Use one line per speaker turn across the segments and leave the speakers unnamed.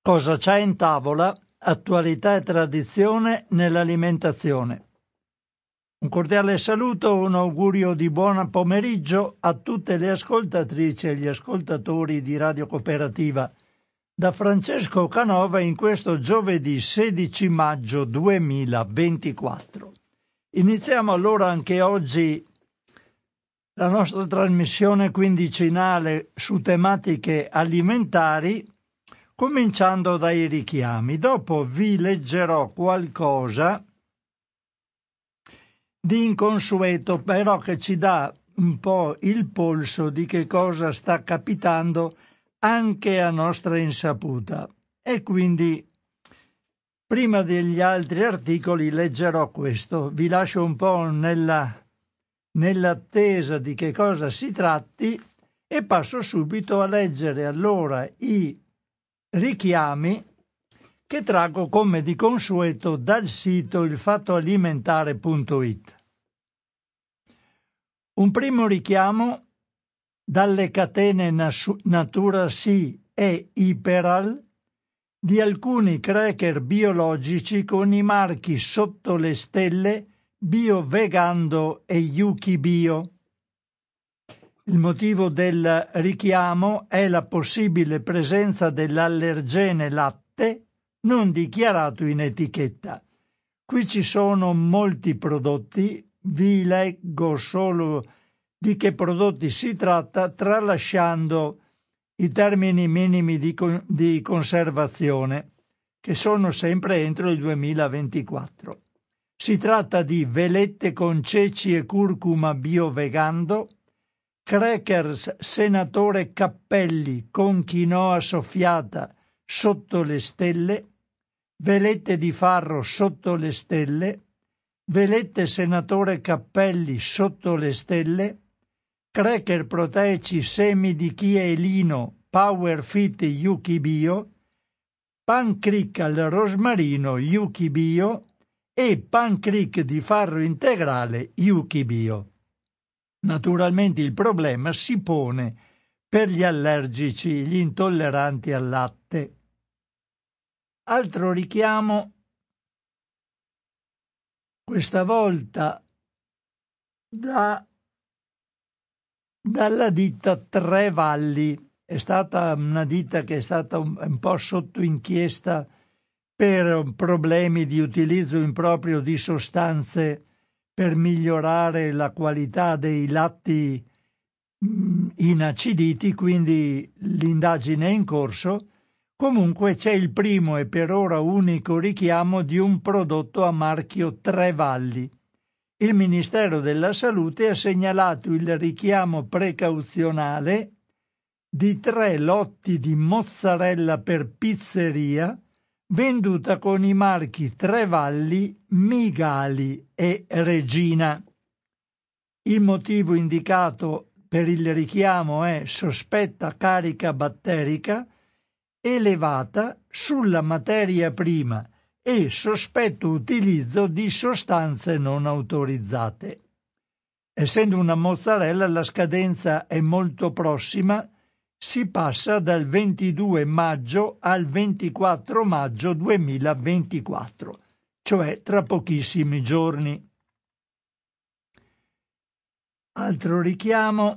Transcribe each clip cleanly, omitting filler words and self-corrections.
Cosa c'è in tavola? Attualità e tradizione nell'alimentazione. Un cordiale saluto, un augurio di buon pomeriggio a tutte le ascoltatrici e gli ascoltatori di Radio Cooperativa. Da Francesco Canova in questo giovedì 16 maggio 2024. Iniziamo allora anche oggi la nostra trasmissione quindicinale su tematiche alimentari, cominciando dai richiami. Dopo vi leggerò qualcosa di inconsueto, però che ci dà un po' il polso di che cosa sta capitando anche a nostra insaputa. E quindi, prima degli altri articoli, leggerò questo. Vi lascio un po' nell'attesa di che cosa si tratti e passo subito a leggere allora i richiami che traggo come di consueto dal sito ilfattoalimentare.it. Un primo richiamo dalle catene Natura Sì e Iperal di alcuni cracker biologici con i marchi sotto le stelle Bio Vegando e Yuki Bio. Il motivo del richiamo è la possibile presenza dell'allergene latte non dichiarato in etichetta. Qui ci sono molti prodotti, vi leggo solo di che prodotti si tratta, tralasciando i termini minimi di conservazione, che sono sempre entro il 2024. Si tratta di velette con ceci e curcuma bio vegando, crackers Senatore Cappelli con quinoa soffiata sotto le stelle, velette di farro sotto le stelle, velette Senatore Cappelli sotto le stelle, cracker proteici semi di chia e lino Power Fit Yuki Bio, pancake al rosmarino Yuki Bio e pancake di farro integrale Yuki Bio. Naturalmente il problema si pone per gli allergici, gli intolleranti al latte. Altro richiamo, questa volta dalla ditta Tre Valli. È stata una ditta che è stata un po' sotto inchiesta per problemi di utilizzo improprio di sostanze per migliorare la qualità dei latti inaciditi, quindi l'indagine è in corso. Comunque c'è il primo e per ora unico richiamo di un prodotto a marchio Tre Valli. Il Ministero della Salute ha segnalato il richiamo precauzionale di 3 lotti di mozzarella per pizzeria venduta con i marchi Tre Valli, Migali e Regina. Il motivo indicato per il richiamo è sospetta carica batterica elevata sulla materia prima e sospetto utilizzo di sostanze non autorizzate. Essendo una mozzarella, la scadenza è molto prossima, si passa dal 22 maggio al 24 maggio 2024, cioè tra pochissimi giorni. Altro richiamo.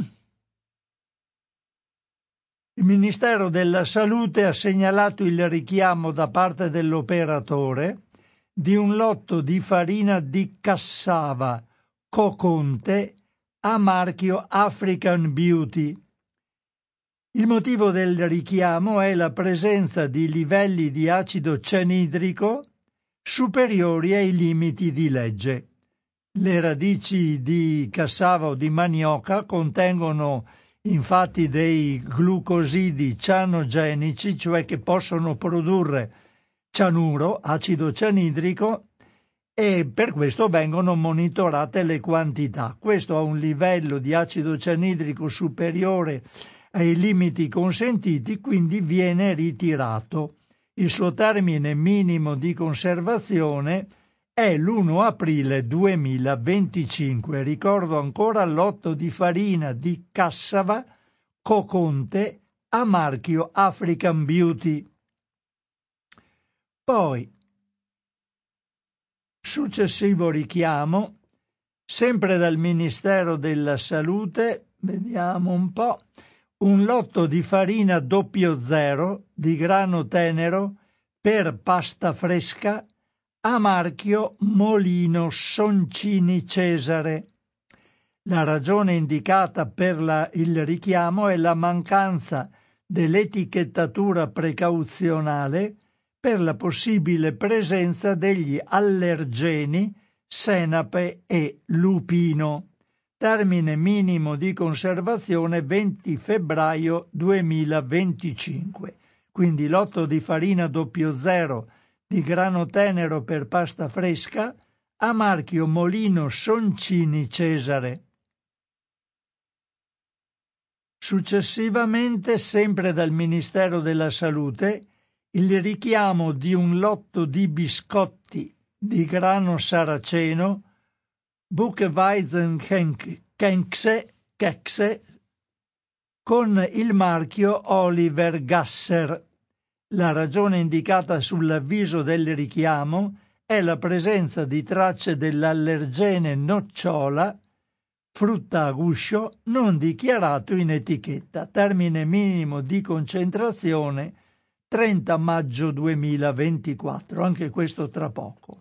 Il Ministero della Salute ha segnalato il richiamo da parte dell'operatore di un lotto di farina di cassava Coconte a marchio African Beauty. Il motivo del richiamo è la presenza di livelli di acido cianidrico superiori ai limiti di legge. Le radici di cassava o di manioca contengono infatti dei glucosidi cianogenici, cioè che possono produrre cianuro, acido cianidrico, e per questo vengono monitorate le quantità. Questo ha un livello di acido cianidrico superiore ai limiti consentiti, quindi viene ritirato. Il suo termine minimo di conservazione è l'1 aprile 2025. Ricordo ancora il lotto di farina di cassava Coconte a marchio African Beauty. Poi, successivo richiamo, sempre dal Ministero della Salute, vediamo un po', un lotto di farina 00 di grano tenero per pasta fresca a marchio Molino Soncini Cesare. La ragione indicata per il richiamo è la mancanza dell'etichettatura precauzionale per la possibile presenza degli allergeni senape e lupino. Termine minimo di conservazione 20 febbraio 2025. Quindi lotto di farina 00 di grano tenero per pasta fresca a marchio Molino Soncini Cesare. Successivamente, sempre dal Ministero della Salute, il richiamo di un lotto di biscotti di grano saraceno Buchweizenkekse con il marchio Oliver Gasser. La ragione indicata sull'avviso del richiamo è la presenza di tracce dell'allergene nocciola, frutta a guscio, non dichiarato in etichetta. Termine minimo di concentrazione 30 maggio 2024, anche questo tra poco.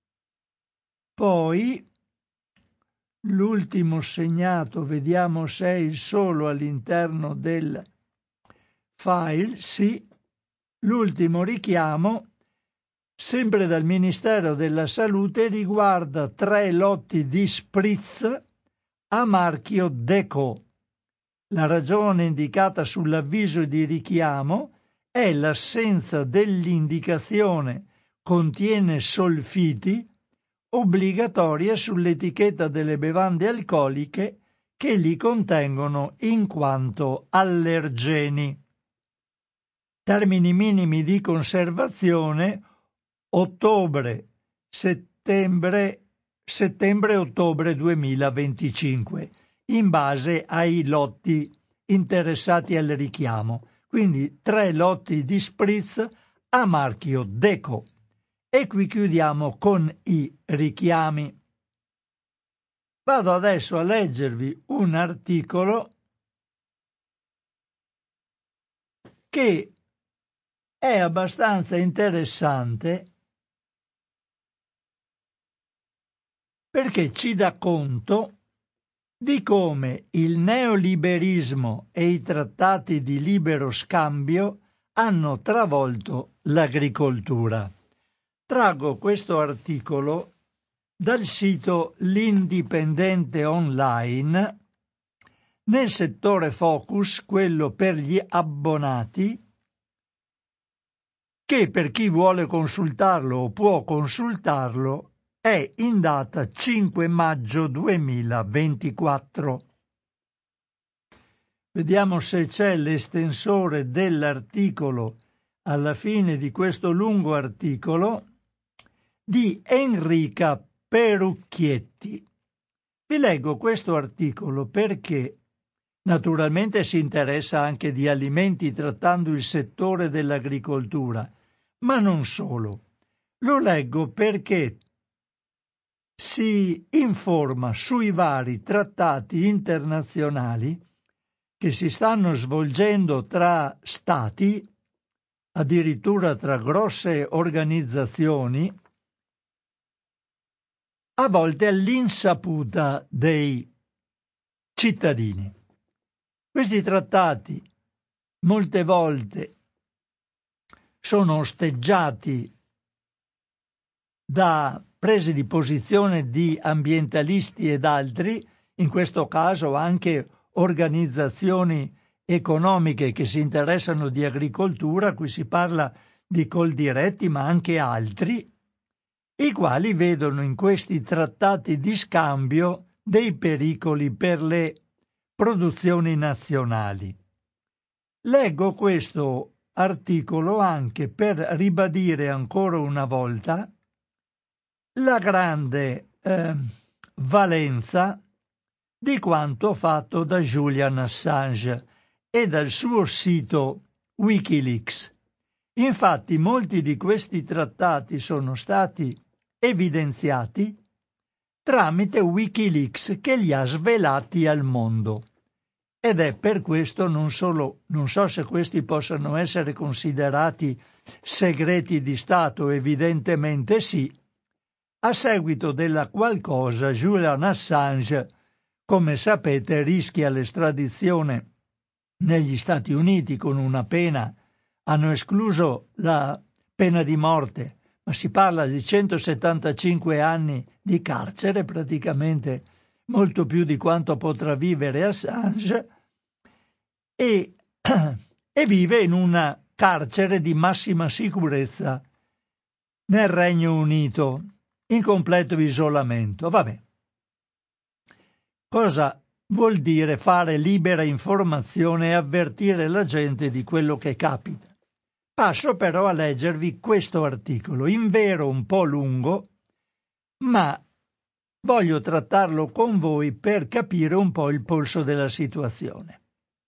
Poi l'ultimo segnato, vediamo se è il solo all'interno del file, sì, l'ultimo richiamo, sempre dal Ministero della Salute, riguarda 3 lotti di spritz a marchio Deco. La ragione indicata sull'avviso di richiamo è l'assenza dell'indicazione contiene solfiti obbligatoria sull'etichetta delle bevande alcoliche che li contengono in quanto allergeni. Termini minimi di conservazione settembre-ottobre 2025, in base ai lotti interessati al richiamo. Quindi 3 lotti di spritz a marchio Deco. E qui chiudiamo con i richiami. Vado adesso a leggervi un articolo che è abbastanza interessante perché ci dà conto di come il neoliberismo e i trattati di libero scambio hanno travolto l'agricoltura. Traggo questo articolo dal sito L'Indipendente Online, nel settore focus, quello per gli abbonati, che per chi vuole consultarlo o può consultarlo è in data 5 maggio 2024. Vediamo se c'è l'estensore dell'articolo alla fine di questo lungo articolo di Enrica Perucchietti. Vi leggo questo articolo perché naturalmente si interessa anche di alimenti trattando il settore dell'agricoltura, ma non solo. Lo leggo perché si informa sui vari trattati internazionali che si stanno svolgendo tra stati, addirittura tra grosse organizzazioni, a volte all'insaputa dei cittadini. Questi trattati molte volte sono osteggiati da prese di posizione di ambientalisti ed altri, in questo caso anche organizzazioni economiche che si interessano di agricoltura, qui si parla di Coldiretti ma anche altri, i quali vedono in questi trattati di scambio dei pericoli per le produzioni nazionali. Leggo questo articolo anche per ribadire ancora una volta la grande valenza di quanto fatto da Julian Assange e dal suo sito Wikileaks, Infatti molti di questi trattati sono stati evidenziati tramite Wikileaks che li ha svelati al mondo. Ed è per questo non so se questi possano essere considerati segreti di Stato, evidentemente sì, a seguito della qual cosa Julian Assange, come sapete, rischia l'estradizione negli Stati Uniti con una pena, hanno escluso la pena di morte, ma si parla di 175 anni di carcere, praticamente molto più di quanto potrà vivere Assange, e vive in una carcere di massima sicurezza nel Regno Unito, in completo isolamento. Vabbè. Cosa vuol dire fare libera informazione e avvertire la gente di quello che capita? Passo però a leggervi questo articolo, invero un po' lungo, ma voglio trattarlo con voi per capire un po' il polso della situazione.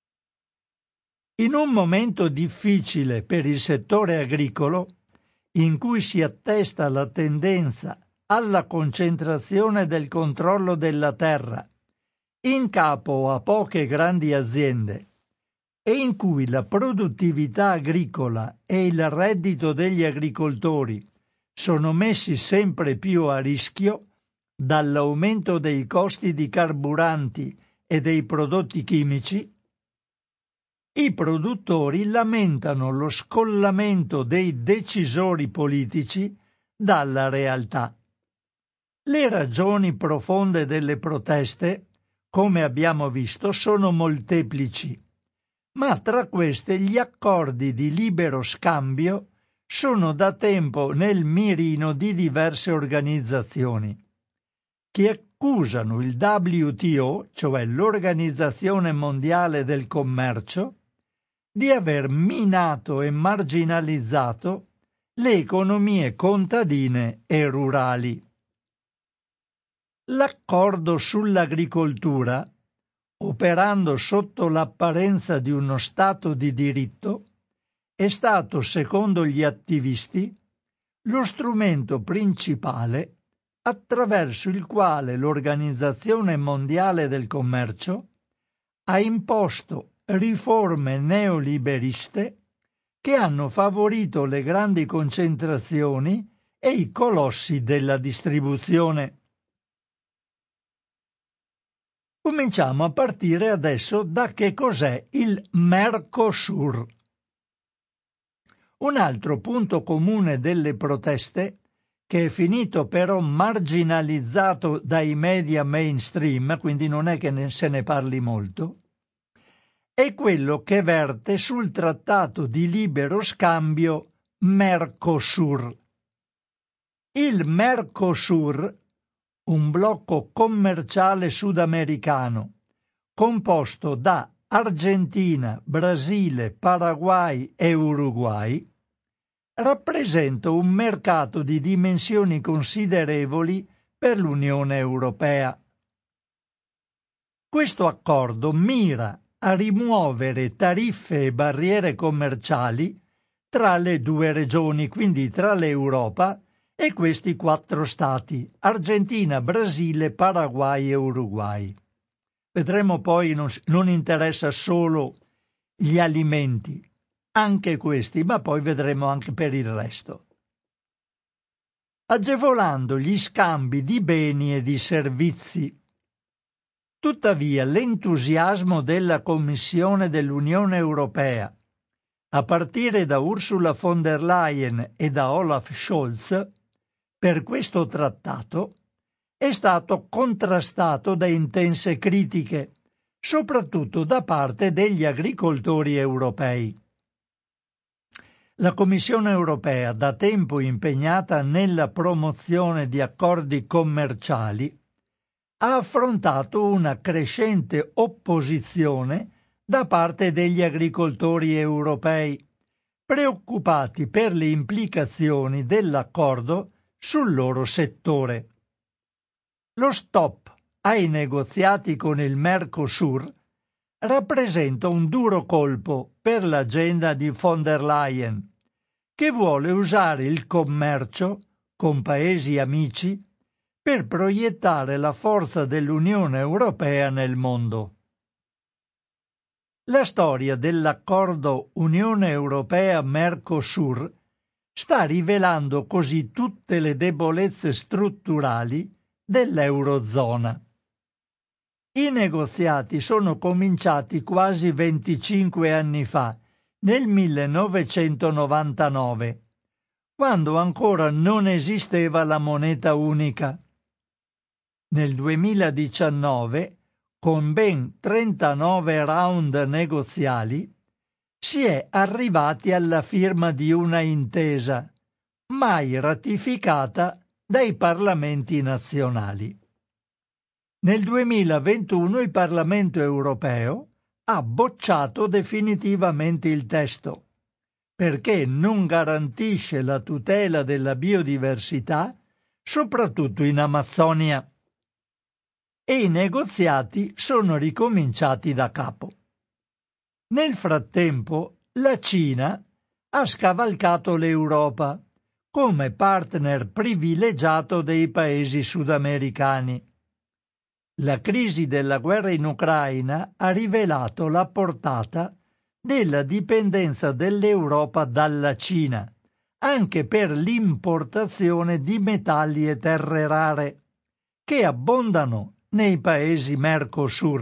In un momento difficile per il settore agricolo, in cui si attesta la tendenza alla concentrazione del controllo della terra in capo a poche grandi aziende e in cui la produttività agricola e il reddito degli agricoltori sono messi sempre più a rischio dall'aumento dei costi di carburanti e dei prodotti chimici, i produttori lamentano lo scollamento dei decisori politici dalla realtà. Le ragioni profonde delle proteste, come abbiamo visto, sono molteplici, ma tra queste gli accordi di libero scambio sono da tempo nel mirino di diverse organizzazioni, che accusano il WTO, cioè l'Organizzazione Mondiale del Commercio, di aver minato e marginalizzato le economie contadine e rurali. L'accordo sull'agricoltura, operando sotto l'apparenza di uno Stato di diritto, è stato, secondo gli attivisti, lo strumento principale attraverso il quale l'Organizzazione Mondiale del Commercio ha imposto riforme neoliberiste che hanno favorito le grandi concentrazioni e i colossi della distribuzione. Cominciamo a partire adesso da che cos'è il Mercosur. Un altro punto comune delle proteste, che è finito però marginalizzato dai media mainstream, quindi non è che se ne parli molto, è quello che verte sul trattato di libero scambio Mercosur. Il Mercosur, un blocco commerciale sudamericano composto da Argentina, Brasile, Paraguay e Uruguay, rappresenta un mercato di dimensioni considerevoli per l'Unione Europea. Questo accordo mira a rimuovere tariffe e barriere commerciali tra le due regioni, quindi tra l'Europa e questi 4 stati, Argentina, Brasile, Paraguay e Uruguay. Vedremo poi, non interessa solo gli alimenti, anche questi, ma poi vedremo anche per il resto. Agevolando gli scambi di beni e di servizi. Tuttavia l'entusiasmo della Commissione dell'Unione Europea, a partire da Ursula von der Leyen e da Olaf Scholz, per questo trattato è stato contrastato da intense critiche, soprattutto da parte degli agricoltori europei. La Commissione europea, da tempo impegnata nella promozione di accordi commerciali, ha affrontato una crescente opposizione da parte degli agricoltori europei, preoccupati per le implicazioni dell'accordo sul loro settore. Lo stop ai negoziati con il Mercosur rappresenta un duro colpo per l'agenda di von der Leyen, che vuole usare il commercio con paesi amici per proiettare la forza dell'Unione Europea nel mondo. La storia dell'accordo Unione Europea-Mercosur sta rivelando così tutte le debolezze strutturali dell'Eurozona. I negoziati sono cominciati quasi 25 anni fa, nel 1999, quando ancora non esisteva la moneta unica. Nel 2019, con ben 39 round negoziali, si è arrivati alla firma di una intesa, mai ratificata dai parlamenti nazionali. Nel 2021 il Parlamento europeo ha bocciato definitivamente il testo, perché non garantisce la tutela della biodiversità, soprattutto in Amazzonia. E i negoziati sono ricominciati da capo. Nel frattempo, la Cina ha scavalcato l'Europa come partner privilegiato dei paesi sudamericani. La crisi della guerra in Ucraina ha rivelato la portata della dipendenza dell'Europa dalla Cina, anche per l'importazione di metalli e terre rare, che abbondano nei paesi Mercosur.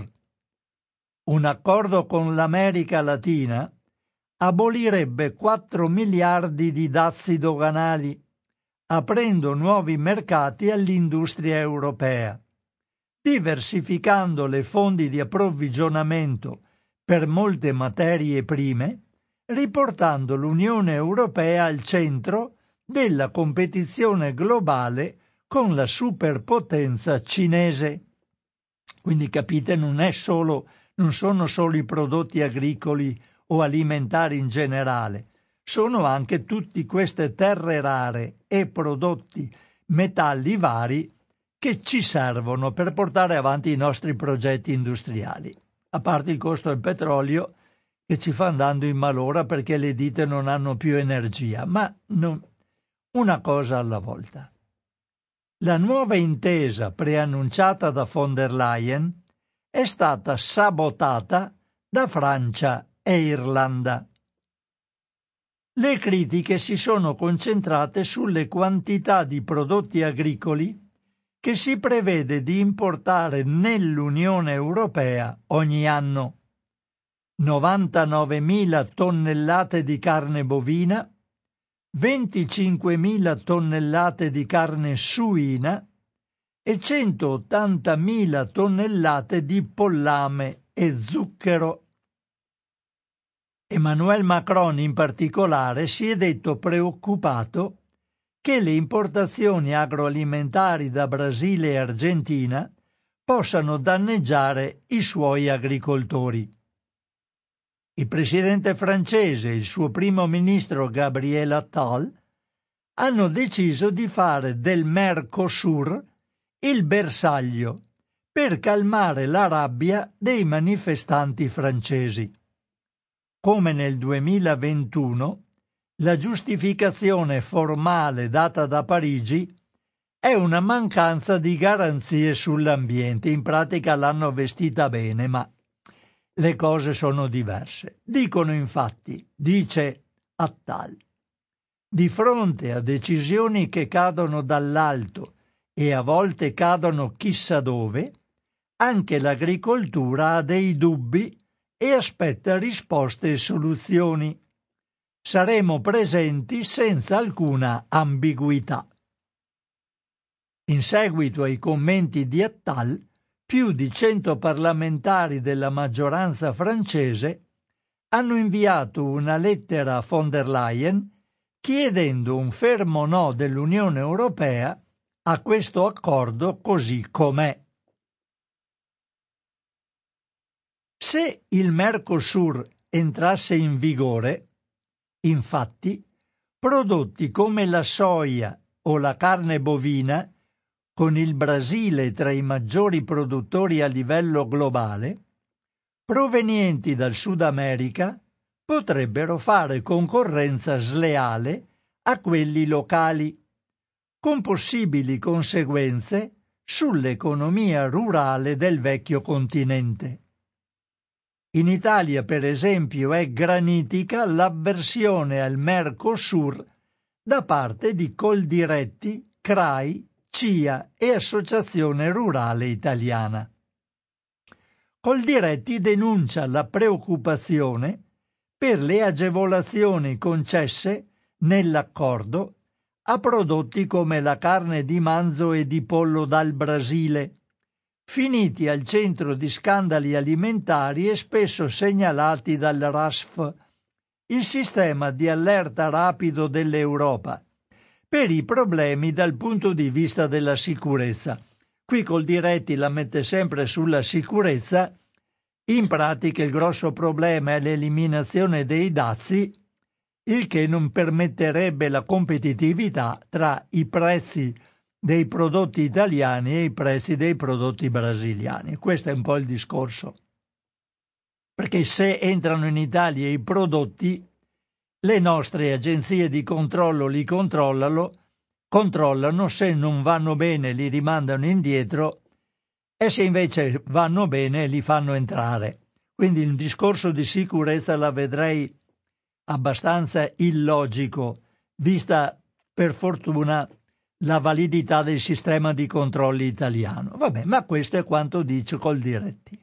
Un accordo con l'America Latina abolirebbe 4 miliardi di dazi doganali, aprendo nuovi mercati all'industria europea, diversificando le fonti di approvvigionamento per molte materie prime, riportando l'Unione Europea al centro della competizione globale con la superpotenza cinese. Quindi capite, non sono solo i prodotti agricoli o alimentari in generale, sono anche tutte queste terre rare e prodotti metalli vari che ci servono per portare avanti i nostri progetti industriali, a parte il costo del petrolio che ci fa andando in malora perché le ditte non hanno più energia, ma una cosa alla volta. La nuova intesa preannunciata da von der Leyen è stata sabotata da Francia e Irlanda. Le critiche si sono concentrate sulle quantità di prodotti agricoli che si prevede di importare nell'Unione Europea ogni anno: 99.000 tonnellate di carne bovina, 25.000 tonnellate di carne suina e 180.000 tonnellate di pollame e zucchero. Emmanuel Macron in particolare si è detto preoccupato che le importazioni agroalimentari da Brasile e Argentina possano danneggiare i suoi agricoltori. Il presidente francese e il suo primo ministro Gabriel Attal hanno deciso di fare del Mercosur il bersaglio per calmare la rabbia dei manifestanti francesi. Come nel 2021, la giustificazione formale data da Parigi è una mancanza di garanzie sull'ambiente. In pratica l'hanno vestita bene, ma le cose sono diverse. Dicono infatti, dice Attal, di fronte a decisioni che cadono dall'alto e a volte cadono chissà dove, anche l'agricoltura ha dei dubbi e aspetta risposte e soluzioni. Saremo presenti senza alcuna ambiguità. In seguito ai commenti di Attal, più di 100 parlamentari della maggioranza francese hanno inviato una lettera a von der Leyen chiedendo un fermo no dell'Unione Europea a questo accordo così com'è. Se il Mercosur entrasse in vigore, infatti, prodotti come la soia o la carne bovina, con il Brasile tra i maggiori produttori a livello globale, provenienti dal Sud America, potrebbero fare concorrenza sleale a quelli locali, con possibili conseguenze sull'economia rurale del vecchio continente. In Italia, per esempio, è granitica l'avversione al Mercosur da parte di Coldiretti, CRAI, CIA e Associazione Rurale Italiana. Coldiretti denuncia la preoccupazione per le agevolazioni concesse nell'accordo a prodotti come la carne di manzo e di pollo dal Brasile, finiti al centro di scandali alimentari e spesso segnalati dal RASF, il sistema di allerta rapido dell'Europa, per i problemi dal punto di vista della sicurezza. Qui Coldiretti la mette sempre sulla sicurezza. In pratica il grosso problema è l'eliminazione dei dazi, il che non permetterebbe la competitività tra i prezzi dei prodotti italiani e i prezzi dei prodotti brasiliani. Questo è un po' il discorso. Perché se entrano in Italia i prodotti, le nostre agenzie di controllo li controllano, se non vanno bene li rimandano indietro e se invece vanno bene li fanno entrare. Quindi il discorso di sicurezza la vedrei abbastanza illogico, vista per fortuna la validità del sistema di controlli italiano. Vabbè, ma questo è quanto dice Coldiretti.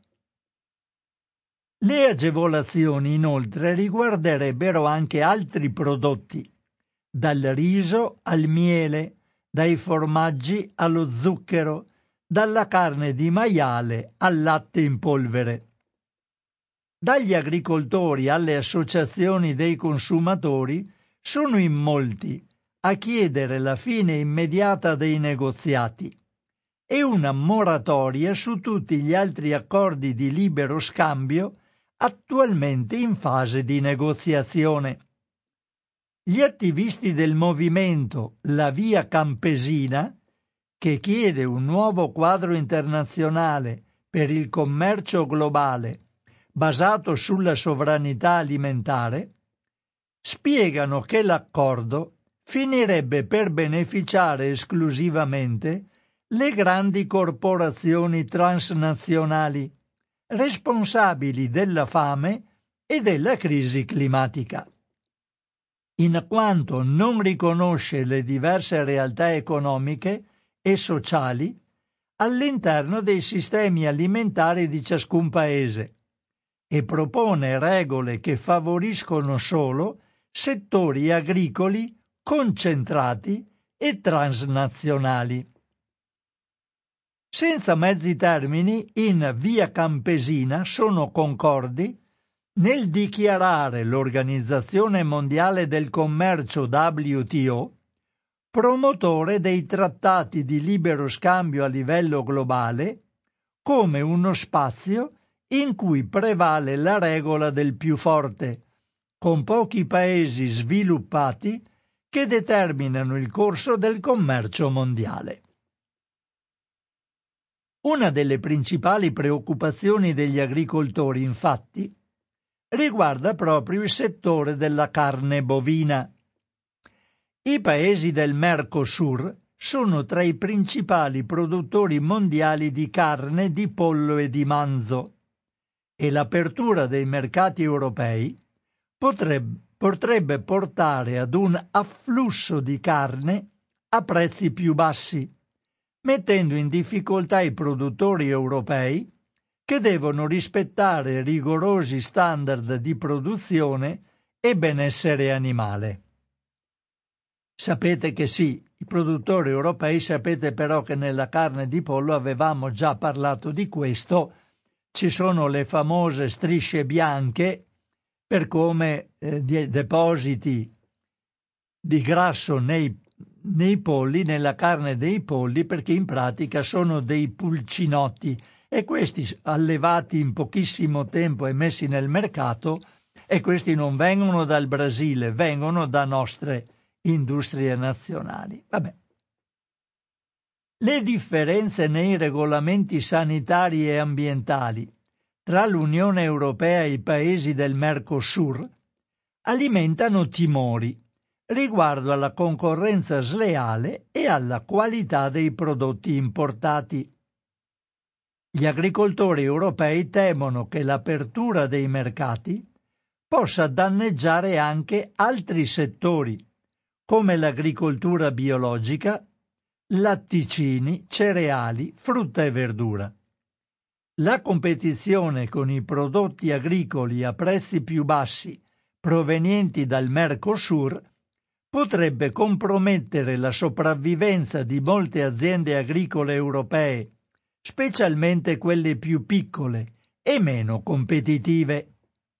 Le agevolazioni inoltre riguarderebbero anche altri prodotti, dal riso al miele, dai formaggi allo zucchero, dalla carne di maiale al latte in polvere. Dagli agricoltori alle associazioni dei consumatori sono in molti a chiedere la fine immediata dei negoziati e una moratoria su tutti gli altri accordi di libero scambio attualmente in fase di negoziazione. Gli attivisti del movimento La Via Campesina, che chiede un nuovo quadro internazionale per il commercio globale basato sulla sovranità alimentare, spiegano che l'accordo finirebbe per beneficiare esclusivamente le grandi corporazioni transnazionali, responsabili della fame e della crisi climatica, in quanto non riconosce le diverse realtà economiche e sociali all'interno dei sistemi alimentari di ciascun paese e propone regole che favoriscono solo settori agricoli concentrati e transnazionali. Senza mezzi termini, in Via Campesina sono concordi nel dichiarare l'Organizzazione Mondiale del Commercio WTO promotore dei trattati di libero scambio a livello globale come uno spazio in cui prevale la regola del più forte, con pochi paesi sviluppati che determinano il corso del commercio mondiale. Una delle principali preoccupazioni degli agricoltori, infatti, riguarda proprio il settore della carne bovina. I paesi del Mercosur sono tra i principali produttori mondiali di carne, di pollo e di manzo, e l'apertura dei mercati europei potrebbe portare ad un afflusso di carne a prezzi più bassi, mettendo in difficoltà i produttori europei che devono rispettare rigorosi standard di produzione e benessere animale. Sapete che sì, i produttori europei, sapete però che nella carne di pollo avevamo già parlato di questo, ci sono le famose strisce bianche per come depositi di grasso nei polli, nella carne dei polli, perché in pratica sono dei pulcinotti e questi allevati in pochissimo tempo e messi nel mercato, e questi non vengono dal Brasile, vengono da nostre industrie nazionali. Vabbè. Le differenze nei regolamenti sanitari e ambientali tra l'Unione Europea e i paesi del Mercosur alimentano timori riguardo alla concorrenza sleale e alla qualità dei prodotti importati. Gli agricoltori europei temono che l'apertura dei mercati possa danneggiare anche altri settori, come l'agricoltura biologica, latticini, cereali, frutta e verdura. La competizione con i prodotti agricoli a prezzi più bassi provenienti dal Mercosur potrebbe compromettere la sopravvivenza di molte aziende agricole europee, specialmente quelle più piccole e meno competitive.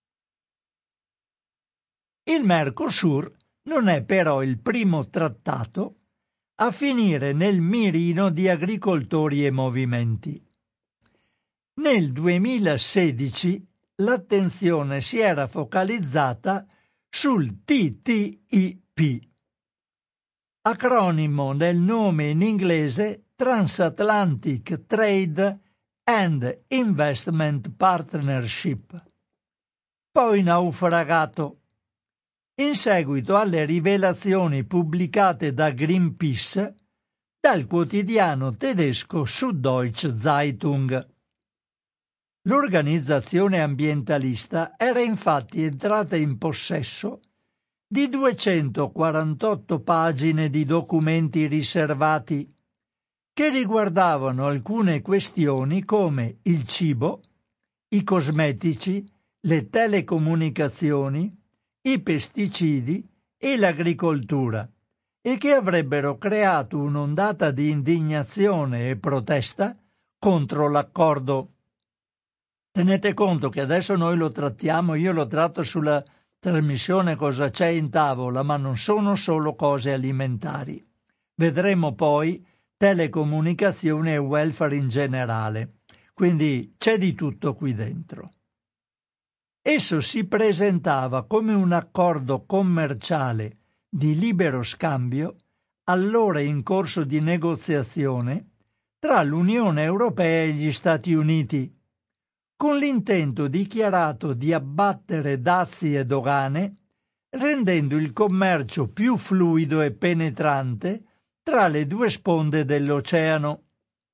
Il Mercosur non è però il primo trattato a finire nel mirino di agricoltori e movimenti. Nel 2016 l'attenzione si era focalizzata sul TTIP, acronimo del nome in inglese Transatlantic Trade and Investment Partnership, poi naufragato in seguito alle rivelazioni pubblicate da Greenpeace dal quotidiano tedesco Süddeutsche Zeitung. L'organizzazione ambientalista era infatti entrata in possesso di 248 pagine di documenti riservati che riguardavano alcune questioni come il cibo, i cosmetici, le telecomunicazioni, i pesticidi e l'agricoltura, e che avrebbero creato un'ondata di indignazione e protesta contro l'accordo. Tenete conto che adesso noi lo trattiamo, io lo tratto sulla trasmissione Cosa c'è in tavola, ma non sono solo cose alimentari. Vedremo poi telecomunicazione e welfare in generale, quindi c'è di tutto qui dentro. Esso si presentava come un accordo commerciale di libero scambio, allora in corso di negoziazione, tra l'Unione Europea e gli Stati Uniti, con l'intento dichiarato di abbattere dazi e dogane, rendendo il commercio più fluido e penetrante tra le due sponde dell'oceano.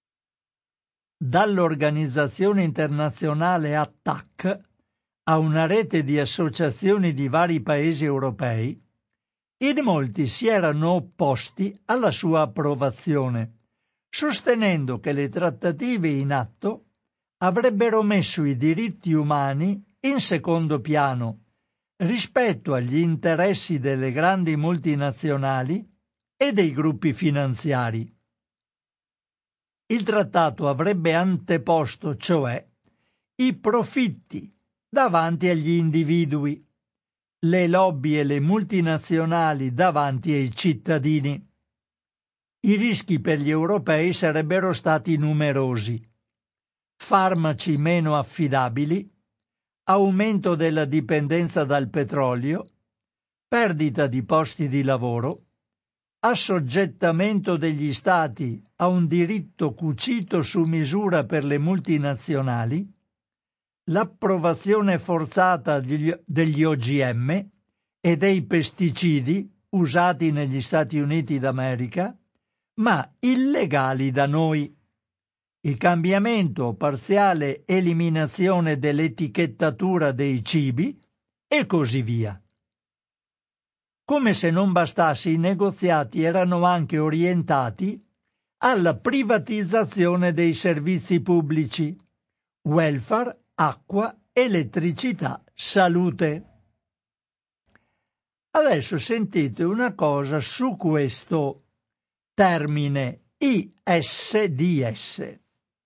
Dall'organizzazione internazionale ATTAC a una rete di associazioni di vari paesi europei, in molti si erano opposti alla sua approvazione, sostenendo che le trattative in atto avrebbero messo i diritti umani in secondo piano rispetto agli interessi delle grandi multinazionali e dei gruppi finanziari. Il trattato avrebbe anteposto, cioè, i profitti davanti agli individui, le lobby e le multinazionali davanti ai cittadini. I rischi per gli europei sarebbero stati numerosi: farmaci meno affidabili, aumento della dipendenza dal petrolio, perdita di posti di lavoro, assoggettamento degli Stati a un diritto cucito su misura per le multinazionali, l'approvazione forzata degli OGM e dei pesticidi usati negli Stati Uniti d'America, ma illegali da noi, il cambiamento o parziale eliminazione dell'etichettatura dei cibi e così via. Come se non bastasse, i negoziati erano anche orientati alla privatizzazione dei servizi pubblici, welfare, acqua, elettricità, salute. Adesso sentite una cosa su questo termine ISDS.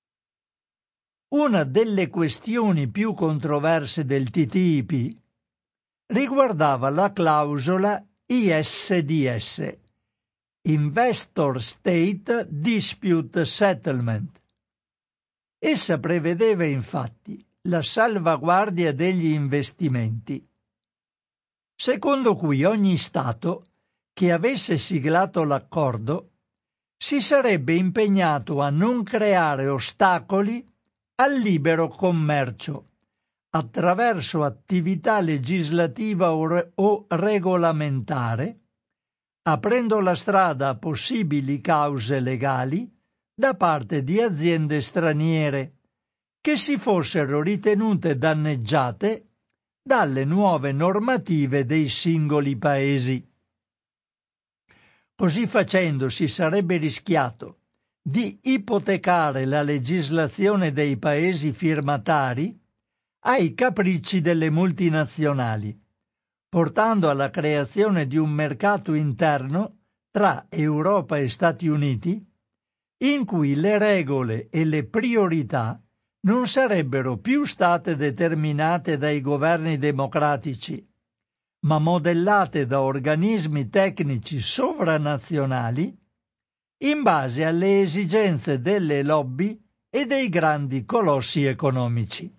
Una delle questioni più controverse del TTIP riguardava la clausola ISDS, Investor State Dispute Settlement. Essa prevedeva infatti la salvaguardia degli investimenti, secondo cui ogni Stato che avesse siglato l'accordo si sarebbe impegnato a non creare ostacoli al libero commercio, attraverso attività legislativa o regolamentare, aprendo la strada a possibili cause legali da parte di aziende straniere che si fossero ritenute danneggiate dalle nuove normative dei singoli paesi. Così facendo si sarebbe rischiato di ipotecare la legislazione dei paesi firmatari ai capricci delle multinazionali, portando alla creazione di un mercato interno tra Europa e Stati Uniti, in cui le regole e le priorità non sarebbero più state determinate dai governi democratici, ma modellate da organismi tecnici sovranazionali in base alle esigenze delle lobby e dei grandi colossi economici.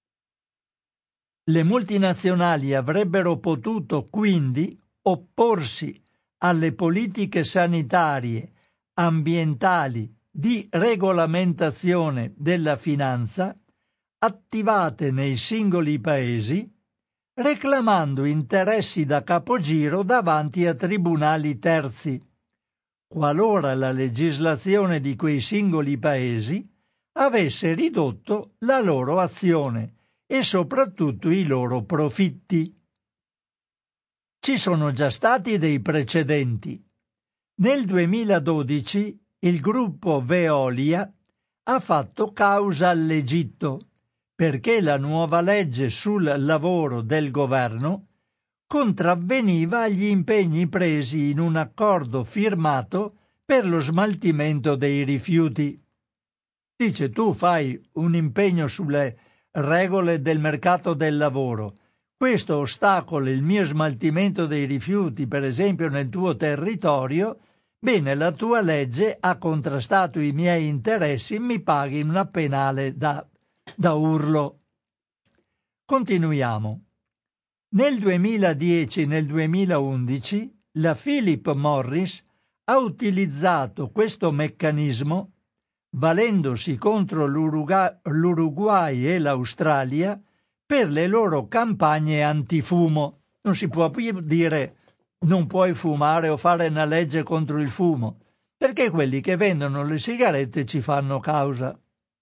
Le multinazionali avrebbero potuto quindi opporsi alle politiche sanitarie, ambientali, di regolamentazione della finanza attivate nei singoli paesi, reclamando interessi da capogiro davanti a tribunali terzi, qualora la legislazione di quei singoli paesi avesse ridotto la loro azione e soprattutto i loro profitti. Ci sono già stati dei precedenti. Nel 2012 il gruppo Veolia ha fatto causa all'Egitto perché la nuova legge sul lavoro del governo contravveniva agli impegni presi in un accordo firmato per lo smaltimento dei rifiuti. Dice, tu fai un impegno sulle regole del mercato del lavoro, questo ostacola il mio smaltimento dei rifiuti, per esempio nel tuo territorio, bene, la tua legge ha contrastato i miei interessi, mi paghi una penale da urlo. Continuiamo. Nel 2010 e nel 2011 la Philip Morris ha utilizzato questo meccanismo valendosi contro l'Uruguay e l'Australia per le loro campagne antifumo. Non si può più dire non puoi fumare o fare una legge contro il fumo, perché quelli che vendono le sigarette ci fanno causa.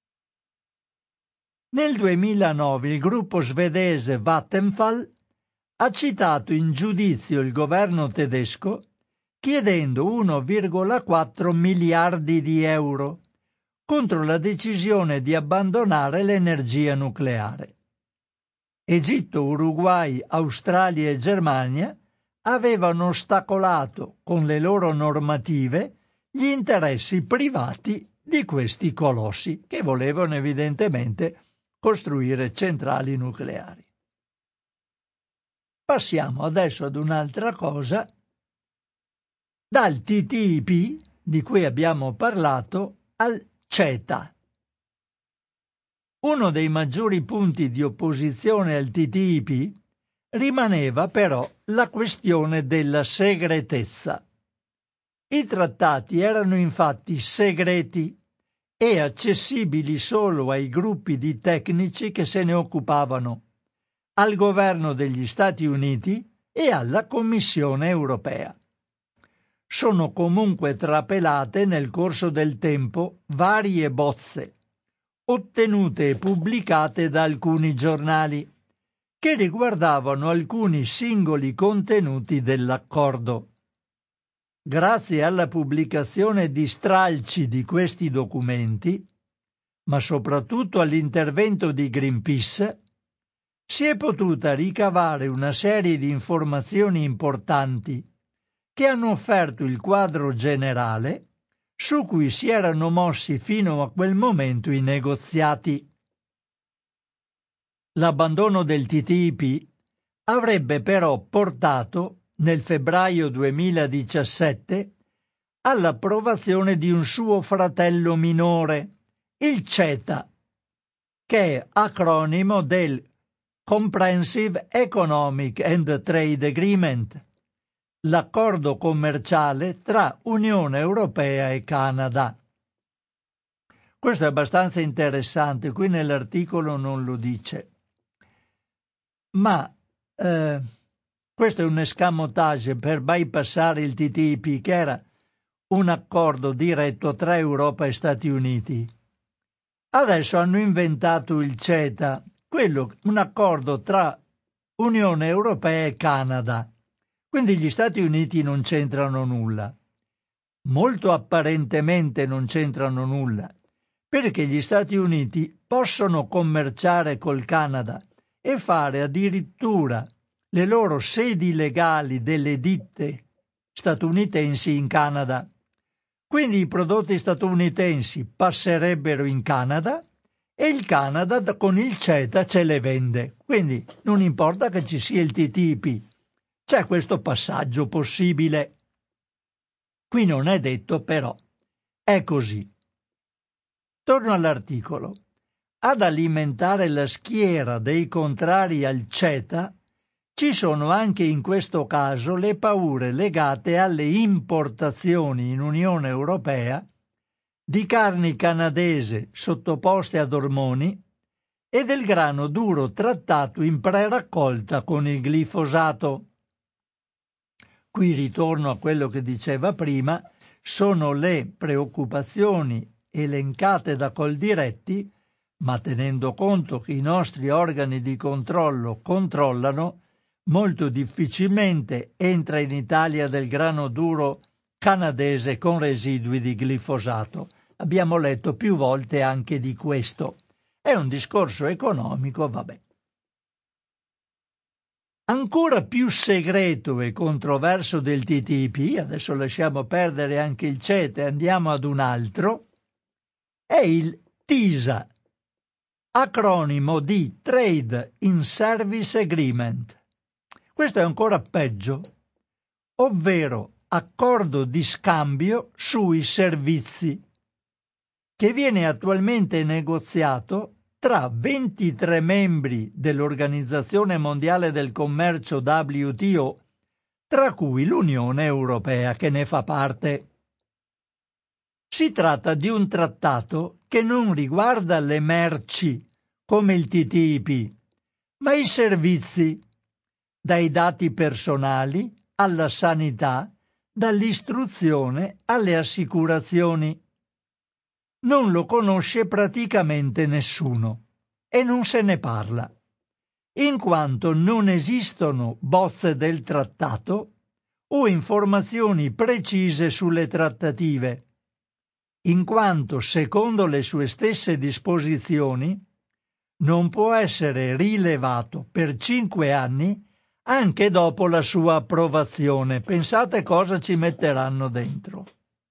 Nel 2009 il gruppo svedese Vattenfall ha citato in giudizio il governo tedesco chiedendo 1,4 miliardi di euro contro la decisione di abbandonare l'energia nucleare. Egitto, Uruguay, Australia e Germania avevano ostacolato con le loro normative gli interessi privati di questi colossi che volevano evidentemente costruire centrali nucleari. Passiamo adesso ad un'altra cosa. Dal TTIP, di cui abbiamo parlato, al CETA. Uno dei maggiori punti di opposizione al TTIP rimaneva però la questione della segretezza. I trattati erano infatti segreti e accessibili solo ai gruppi di tecnici che se ne occupavano, al governo degli Stati Uniti e alla Commissione europea. Sono comunque trapelate nel corso del tempo varie bozze, ottenute e pubblicate da alcuni giornali, che riguardavano alcuni singoli contenuti dell'accordo. Grazie alla pubblicazione di stralci di questi documenti, ma soprattutto all'intervento di Greenpeace, si è potuta ricavare una serie di informazioni importanti che hanno offerto il quadro generale su cui si erano mossi fino a quel momento i negoziati. L'abbandono del TTIP avrebbe però portato, nel febbraio 2017, all'approvazione di un suo fratello minore, il CETA, che è acronimo del Comprehensive Economic and Trade Agreement, l'accordo commerciale tra Unione Europea e Canada. Questo è abbastanza interessante, qui nell'articolo non lo dice. ma questo è un escamotage per bypassare il TTIP, che era un accordo diretto tra Europa e Stati Uniti. Adesso hanno inventato il CETA, un accordo tra Unione Europea e Canada. Quindi gli Stati Uniti non c'entrano nulla. Molto apparentemente non c'entrano nulla, perché gli Stati Uniti possono commerciare col Canada e fare addirittura le loro sedi legali delle ditte statunitensi in Canada. Quindi i prodotti statunitensi passerebbero in Canada e il Canada con il CETA ce le vende. Quindi non importa che ci sia il TTIP, c'è questo passaggio possibile. Qui non è detto, però è così. Torno all'articolo. Ad alimentare la schiera dei contrari al CETA ci sono anche in questo caso le paure legate alle importazioni in Unione Europea di carni canadese sottoposte ad ormoni e del grano duro trattato in preraccolta con il glifosato. Qui ritorno a quello che diceva prima, sono le preoccupazioni elencate da Coldiretti, ma tenendo conto che i nostri organi di controllo controllano, molto difficilmente entra in Italia del grano duro canadese con residui di glifosato. Abbiamo letto più volte anche di questo. È un discorso economico, vabbè. Ancora più segreto e controverso del TTIP, adesso lasciamo perdere anche il CETA e andiamo ad un altro, è il TISA, acronimo di Trade in Service Agreement. Questo è ancora peggio, ovvero accordo di scambio sui servizi, che viene attualmente negoziato tra 23 membri dell'Organizzazione Mondiale del Commercio WTO, tra cui l'Unione Europea che ne fa parte. Si tratta di un trattato che non riguarda le merci, come il TTIP, ma i servizi, dai dati personali alla sanità, dall'istruzione alle assicurazioni. Non lo conosce praticamente nessuno e non se ne parla, in quanto non esistono bozze del trattato o informazioni precise sulle trattative, in quanto, secondo le sue stesse disposizioni, non può essere rilevato per 5 anni anche dopo la sua approvazione. Pensate cosa ci metteranno dentro.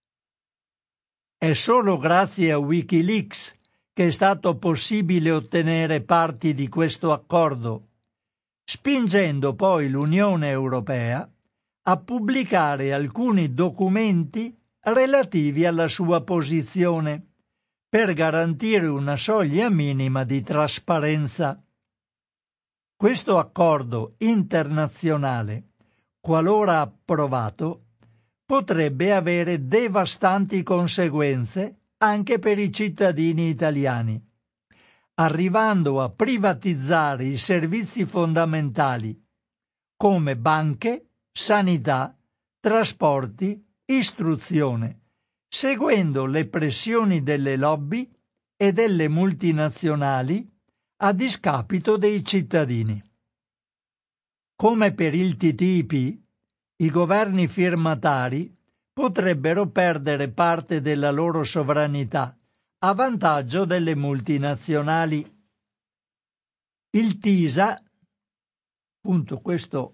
È solo grazie a Wikileaks che è stato possibile ottenere parti di questo accordo, spingendo poi l'Unione Europea a pubblicare alcuni documenti relativi alla sua posizione, per garantire una soglia minima di trasparenza. Questo accordo internazionale, qualora approvato, potrebbe avere devastanti conseguenze anche per i cittadini italiani, arrivando a privatizzare i servizi fondamentali come banche, sanità, trasporti, istruzione, seguendo le pressioni delle lobby e delle multinazionali a discapito dei cittadini. Come per il TTIP, i governi firmatari potrebbero perdere parte della loro sovranità a vantaggio delle multinazionali. Il TISA, appunto questo,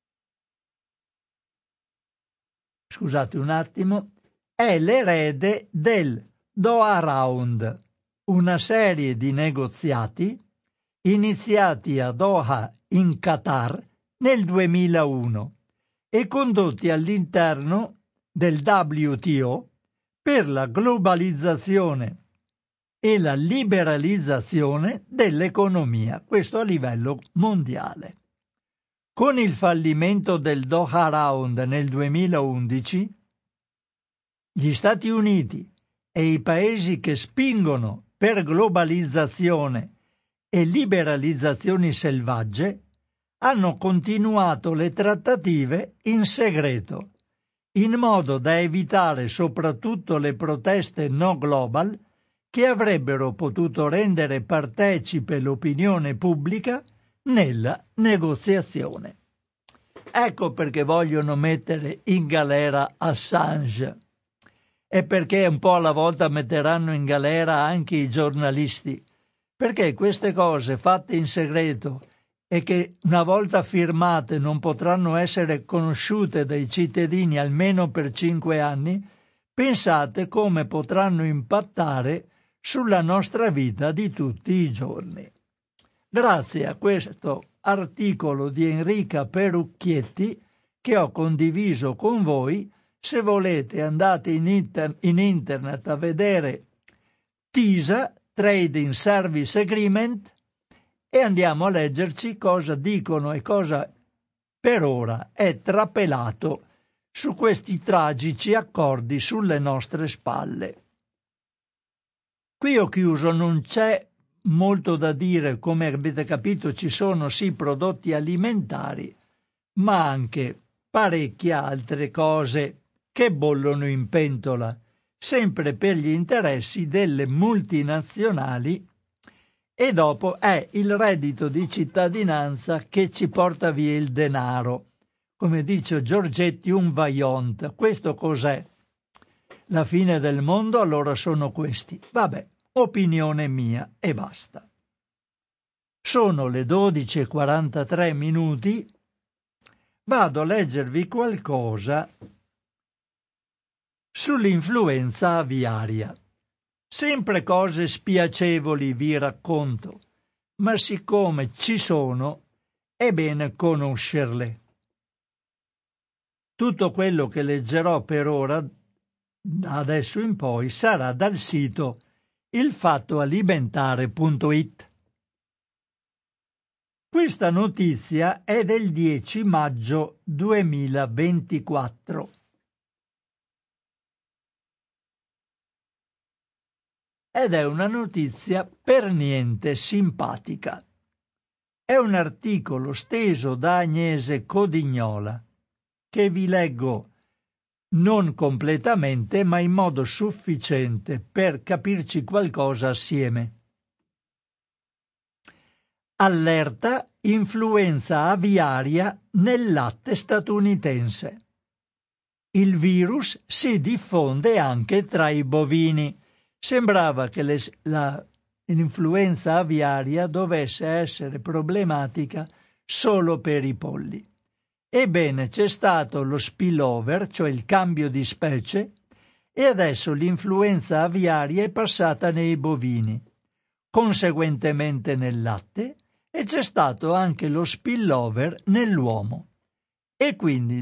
scusate un attimo, è l'erede del Doha Round, una serie di negoziati iniziati a Doha in Qatar nel 2001 e condotti all'interno del WTO per la globalizzazione e la liberalizzazione dell'economia, questo a livello mondiale. Con il fallimento del Doha Round nel 2011, gli Stati Uniti e i paesi che spingono per globalizzazione e liberalizzazioni selvagge hanno continuato le trattative in segreto, in modo da evitare soprattutto le proteste no global che avrebbero potuto rendere partecipe l'opinione pubblica nella negoziazione. Ecco perché vogliono mettere in galera Assange e perché un po' alla volta metteranno in galera anche i giornalisti, perché queste cose fatte in segreto e che una volta firmate non potranno essere conosciute dai cittadini almeno per 5 anni, pensate come potranno impattare sulla nostra vita di tutti i giorni. Grazie a questo articolo di Enrica Perucchietti che ho condiviso con voi, se volete andate in internet a vedere TISA, Trading Service Agreement, e andiamo a leggerci cosa dicono e cosa per ora è trapelato su questi tragici accordi sulle nostre spalle. Qui ho chiuso, non c'è molto da dire, come avete capito ci sono sì prodotti alimentari, ma anche parecchie altre cose che bollono in pentola, sempre per gli interessi delle multinazionali. E dopo è il reddito di cittadinanza che ci porta via il denaro. Come dice Giorgetti, un vaillant. Questo cos'è? La fine del mondo? Allora sono questi. Vabbè, opinione mia e basta. Sono le 12:43. Vado a leggervi qualcosa sull'influenza aviaria. Sempre cose spiacevoli vi racconto, ma siccome ci sono, è bene conoscerle. Tutto quello che leggerò per ora, da adesso in poi, sarà dal sito ilfattoalimentare.it. Questa notizia è del 10 maggio 2024. Ed è una notizia per niente simpatica. È un articolo steso da Agnese Codignola, che vi leggo non completamente, ma in modo sufficiente per capirci qualcosa assieme. Allerta influenza aviaria nel latte statunitense. Il virus si diffonde anche tra i bovini. Sembrava che l'influenza aviaria dovesse essere problematica solo per i polli. Ebbene, c'è stato lo spillover, cioè il cambio di specie, e adesso l'influenza aviaria è passata nei bovini, conseguentemente nel latte, e c'è stato anche lo spillover nell'uomo. E quindi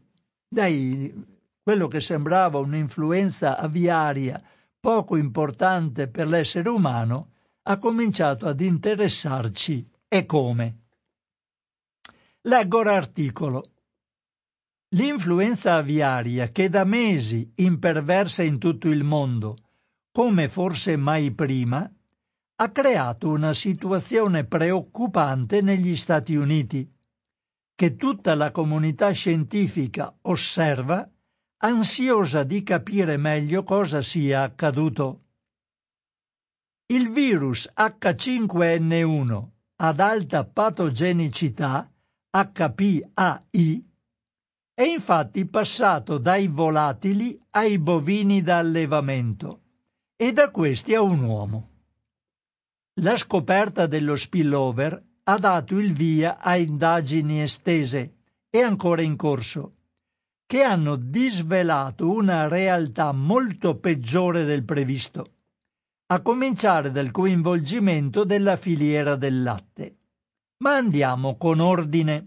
quello che sembrava un'influenza aviaria poco importante per l'essere umano, ha cominciato ad interessarci e come. Leggo l'articolo. L'influenza aviaria, che da mesi imperversa in tutto il mondo, come forse mai prima, ha creato una situazione preoccupante negli Stati Uniti, che tutta la comunità scientifica osserva, ansiosa di capire meglio cosa sia accaduto. Il virus H5N1 ad alta patogenicità, HPAI, è infatti passato dai volatili ai bovini da allevamento e da questi a un uomo. La scoperta dello spillover ha dato il via a indagini estese e ancora in corso, che hanno disvelato una realtà molto peggiore del previsto, a cominciare dal coinvolgimento della filiera del latte. Ma andiamo con ordine.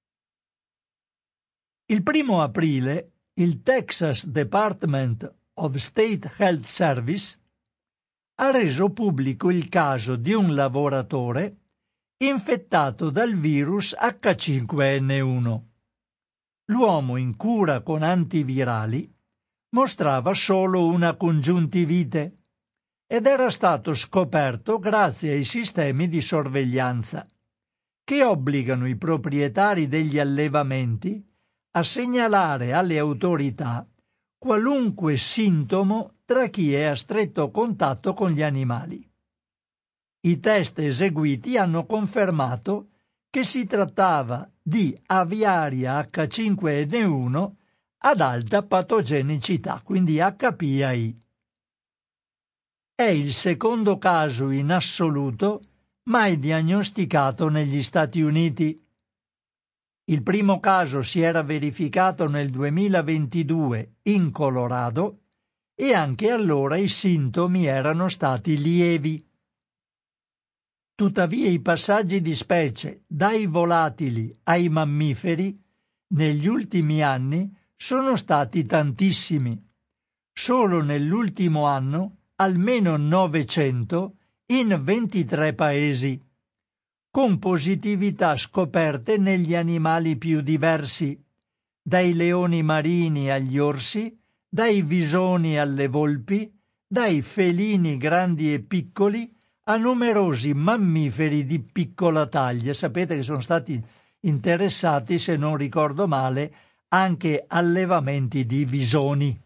Il 1° aprile il Texas Department of State Health Service ha reso pubblico il caso di un lavoratore infettato dal virus H5N1. L'uomo in cura con antivirali mostrava solo una congiuntivite ed era stato scoperto grazie ai sistemi di sorveglianza, che obbligano i proprietari degli allevamenti a segnalare alle autorità qualunque sintomo tra chi è a stretto contatto con gli animali. I test eseguiti hanno confermato che si trattava di Aviaria H5N1 ad alta patogenicità, quindi HPAI. È il secondo caso in assoluto mai diagnosticato negli Stati Uniti. Il primo caso si era verificato nel 2022 in Colorado e anche allora i sintomi erano stati lievi. Tuttavia i passaggi di specie dai volatili ai mammiferi negli ultimi anni sono stati tantissimi. Solo nell'ultimo anno almeno 900 in 23 paesi, con positività scoperte negli animali più diversi, dai leoni marini agli orsi, dai visoni alle volpi, dai felini grandi e piccoli a numerosi mammiferi di piccola taglia. Sapete che sono stati interessati, se non ricordo male, anche allevamenti di visoni,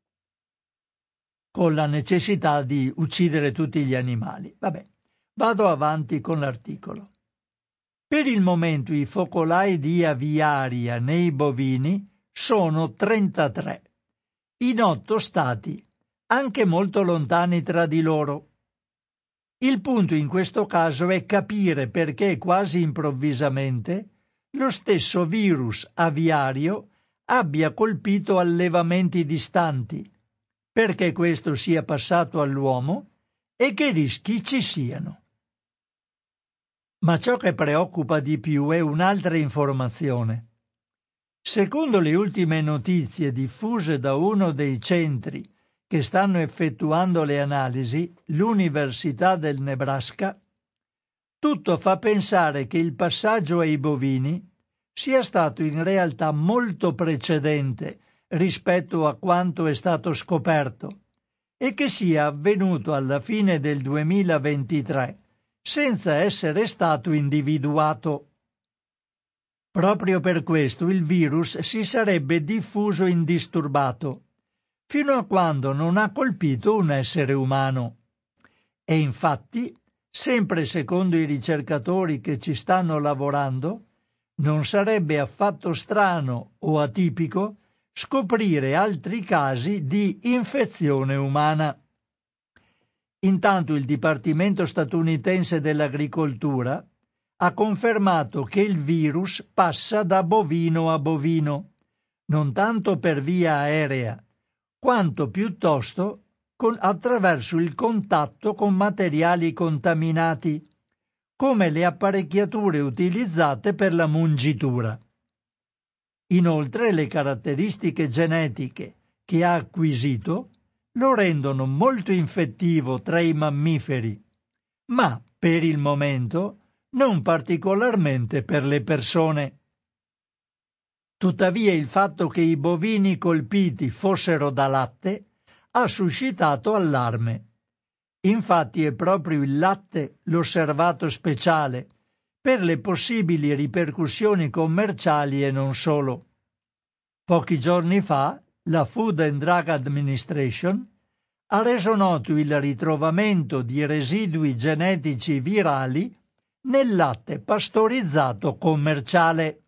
con la necessità di uccidere tutti gli animali. Vabbè, vado avanti con l'articolo. Per il momento i focolai di aviaria nei bovini sono 33, in 8 stati, anche molto lontani tra di loro. Il punto in questo caso è capire perché quasi improvvisamente lo stesso virus aviario abbia colpito allevamenti distanti, perché questo sia passato all'uomo e che rischi ci siano. Ma ciò che preoccupa di più è un'altra informazione. Secondo le ultime notizie diffuse da uno dei centri che stanno effettuando le analisi, l'Università del Nebraska, tutto fa pensare che il passaggio ai bovini sia stato in realtà molto precedente rispetto a quanto è stato scoperto e che sia avvenuto alla fine del 2023 senza essere stato individuato. Proprio per questo il virus si sarebbe diffuso indisturbato, fino a quando non ha colpito un essere umano. E infatti, sempre secondo i ricercatori che ci stanno lavorando, non sarebbe affatto strano o atipico scoprire altri casi di infezione umana. Intanto il Dipartimento statunitense dell'Agricoltura ha confermato che il virus passa da bovino a bovino, non tanto per via aerea, quanto piuttosto attraverso il contatto con materiali contaminati, come le apparecchiature utilizzate per la mungitura. Inoltre le caratteristiche genetiche che ha acquisito lo rendono molto infettivo tra i mammiferi, ma per il momento non particolarmente per le persone. Tuttavia il fatto che i bovini colpiti fossero da latte ha suscitato allarme. Infatti è proprio il latte l'osservato speciale per le possibili ripercussioni commerciali e non solo. Pochi giorni fa la Food and Drug Administration ha reso noto il ritrovamento di residui genetici virali nel latte pastorizzato commerciale.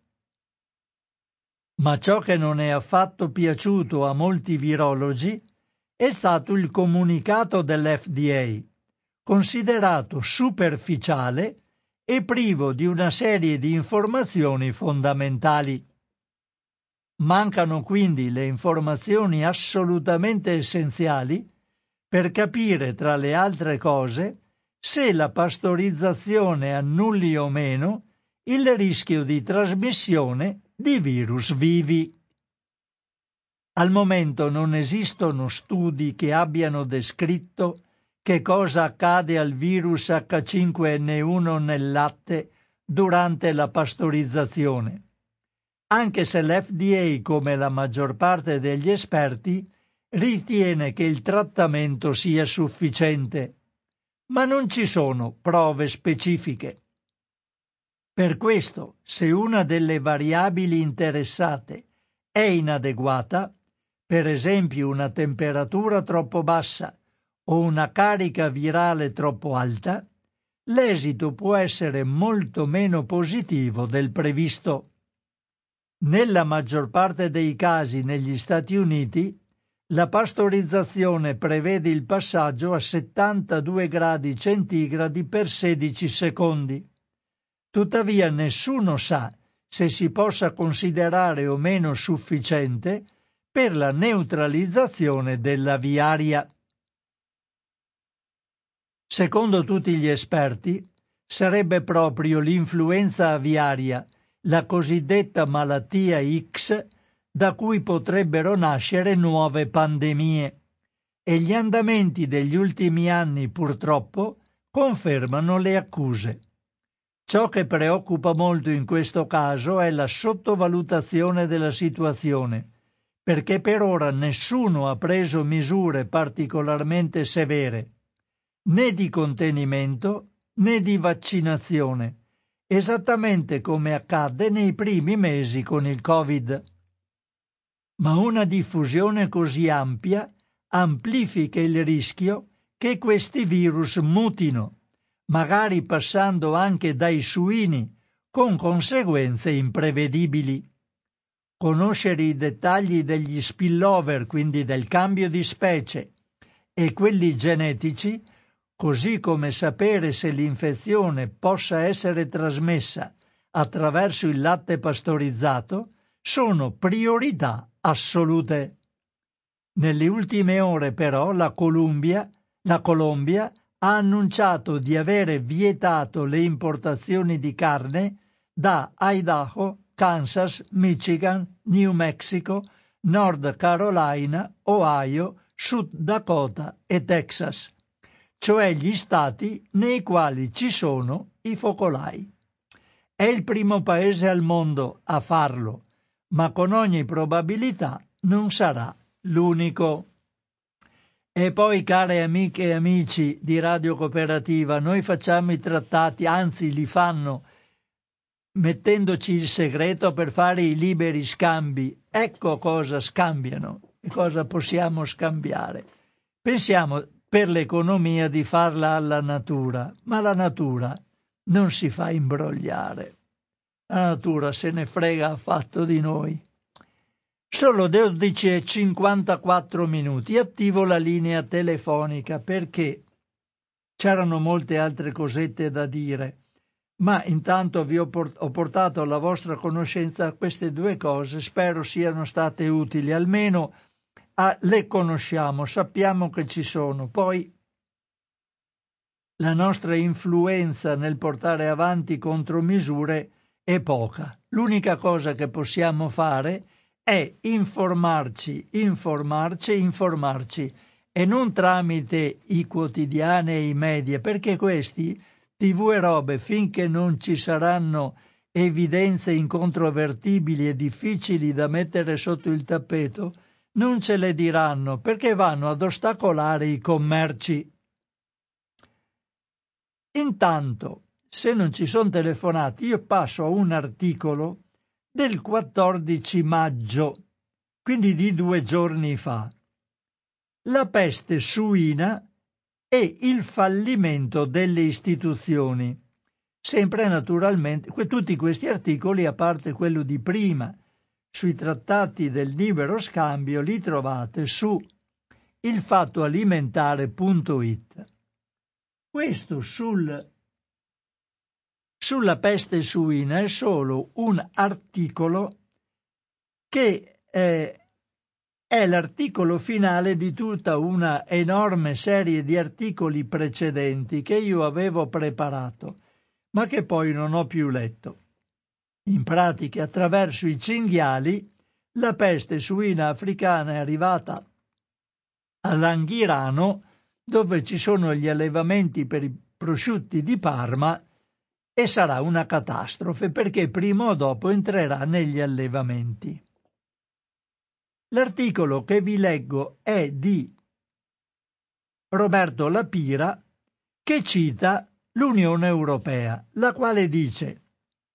Ma ciò che non è affatto piaciuto a molti virologi è stato il comunicato dell'FDA, considerato superficiale e privo di una serie di informazioni fondamentali. Mancano quindi le informazioni assolutamente essenziali per capire, tra le altre cose, se la pastorizzazione annulli o meno il rischio di trasmissione di virus vivi. Al momento non esistono studi che abbiano descritto che cosa accade al virus H5N1 nel latte durante la pastorizzazione, anche se l'FDA, come la maggior parte degli esperti, ritiene che il trattamento sia sufficiente, ma non ci sono prove specifiche. Per questo, se una delle variabili interessate è inadeguata, per esempio una temperatura troppo bassa o una carica virale troppo alta, l'esito può essere molto meno positivo del previsto. Nella maggior parte dei casi negli Stati Uniti, la pastorizzazione prevede il passaggio a 72 gradi centigradi per 16 secondi. Tuttavia nessuno sa se si possa considerare o meno sufficiente per la neutralizzazione della viaria. Secondo tutti gli esperti, sarebbe proprio l'influenza aviaria, la cosiddetta malattia X, da cui potrebbero nascere nuove pandemie, e gli andamenti degli ultimi anni purtroppo confermano le accuse. Ciò che preoccupa molto in questo caso è la sottovalutazione della situazione, perché per ora nessuno ha preso misure particolarmente severe, né di contenimento né di vaccinazione, esattamente come accadde nei primi mesi con il Covid. Ma una diffusione così ampia amplifica il rischio che questi virus mutino, magari passando anche dai suini, con conseguenze imprevedibili. Conoscere i dettagli degli spillover, quindi del cambio di specie, e quelli genetici, così come sapere se l'infezione possa essere trasmessa attraverso il latte pastorizzato, sono priorità assolute. Nelle ultime ore, però, la Colombia ha annunciato di avere vietato le importazioni di carne da Idaho, Kansas, Michigan, New Mexico, North Carolina, Ohio, Sud Dakota e Texas, cioè gli stati nei quali ci sono i focolai. È il primo paese al mondo a farlo, ma con ogni probabilità non sarà l'unico. E poi, care amiche e amici di Radio Cooperativa, noi facciamo i trattati, anzi li fanno mettendoci il segreto per fare i liberi scambi. Ecco cosa scambiano e cosa possiamo scambiare. Pensiamo per l'economia di farla alla natura, ma la natura non si fa imbrogliare. La natura se ne frega affatto di noi. Solo 12:54 minuti. Attivo la linea telefonica perché c'erano molte altre cosette da dire, ma intanto vi ho portato alla vostra conoscenza queste due cose. Spero siano state utili, almeno le conosciamo, sappiamo che ci sono. Poi la nostra influenza nel portare avanti contromisure è poca. L'unica cosa che possiamo fare è informarci e non tramite i quotidiani e i media, perché questi TV e robe, finché non ci saranno evidenze incontrovertibili e difficili da mettere sotto il tappeto, non ce le diranno, perché vanno ad ostacolare i commerci. Intanto, se non ci sono telefonati, io passo a un articolo del 14 maggio, quindi di 2 giorni fa. La peste suina e il fallimento delle istituzioni. Sempre naturalmente, tutti questi articoli, a parte quello di prima, sui trattati del libero scambio, li trovate su ilfattoalimentare.it. Questo sulla peste suina è solo un articolo che è l'articolo finale di tutta una enorme serie di articoli precedenti che io avevo preparato, ma che poi non ho più letto. In pratica, attraverso i cinghiali, la peste suina africana è arrivata all'Anghirano, dove ci sono gli allevamenti per i prosciutti di Parma, e sarà una catastrofe perché prima o dopo entrerà negli allevamenti. L'articolo che vi leggo è di Roberto Lapira, che cita l'Unione Europea, la quale dice: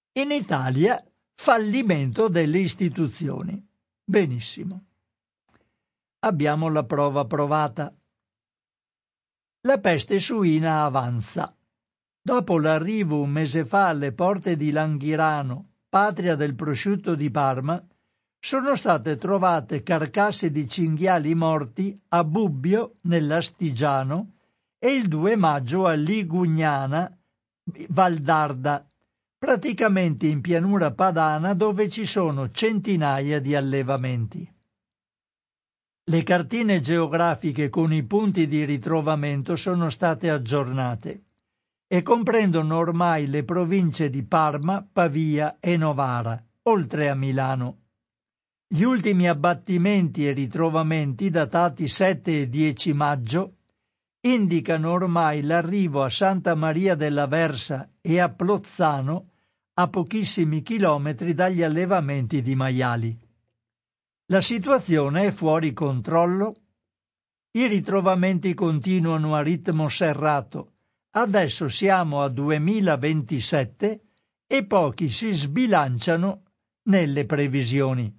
In Italia, fallimento delle istituzioni. Benissimo. Abbiamo la prova provata. La peste suina avanza. Dopo l'arrivo un mese fa alle porte di Langhirano, patria del prosciutto di Parma, sono state trovate carcasse di cinghiali morti a Bubbio, nell'Astigiano, e il 2 maggio a Ligugnana, Valdarda, praticamente in pianura padana dove ci sono centinaia di allevamenti. Le cartine geografiche con i punti di ritrovamento sono state aggiornate e comprendono ormai le province di Parma, Pavia e Novara, oltre a Milano. Gli ultimi abbattimenti e ritrovamenti, datati 7 e 10 maggio, indicano ormai l'arrivo a Santa Maria della Versa e a Plozzano, a pochissimi chilometri dagli allevamenti di maiali. La situazione è fuori controllo? I ritrovamenti continuano a ritmo serrato. Adesso siamo a 2027 e pochi si sbilanciano nelle previsioni.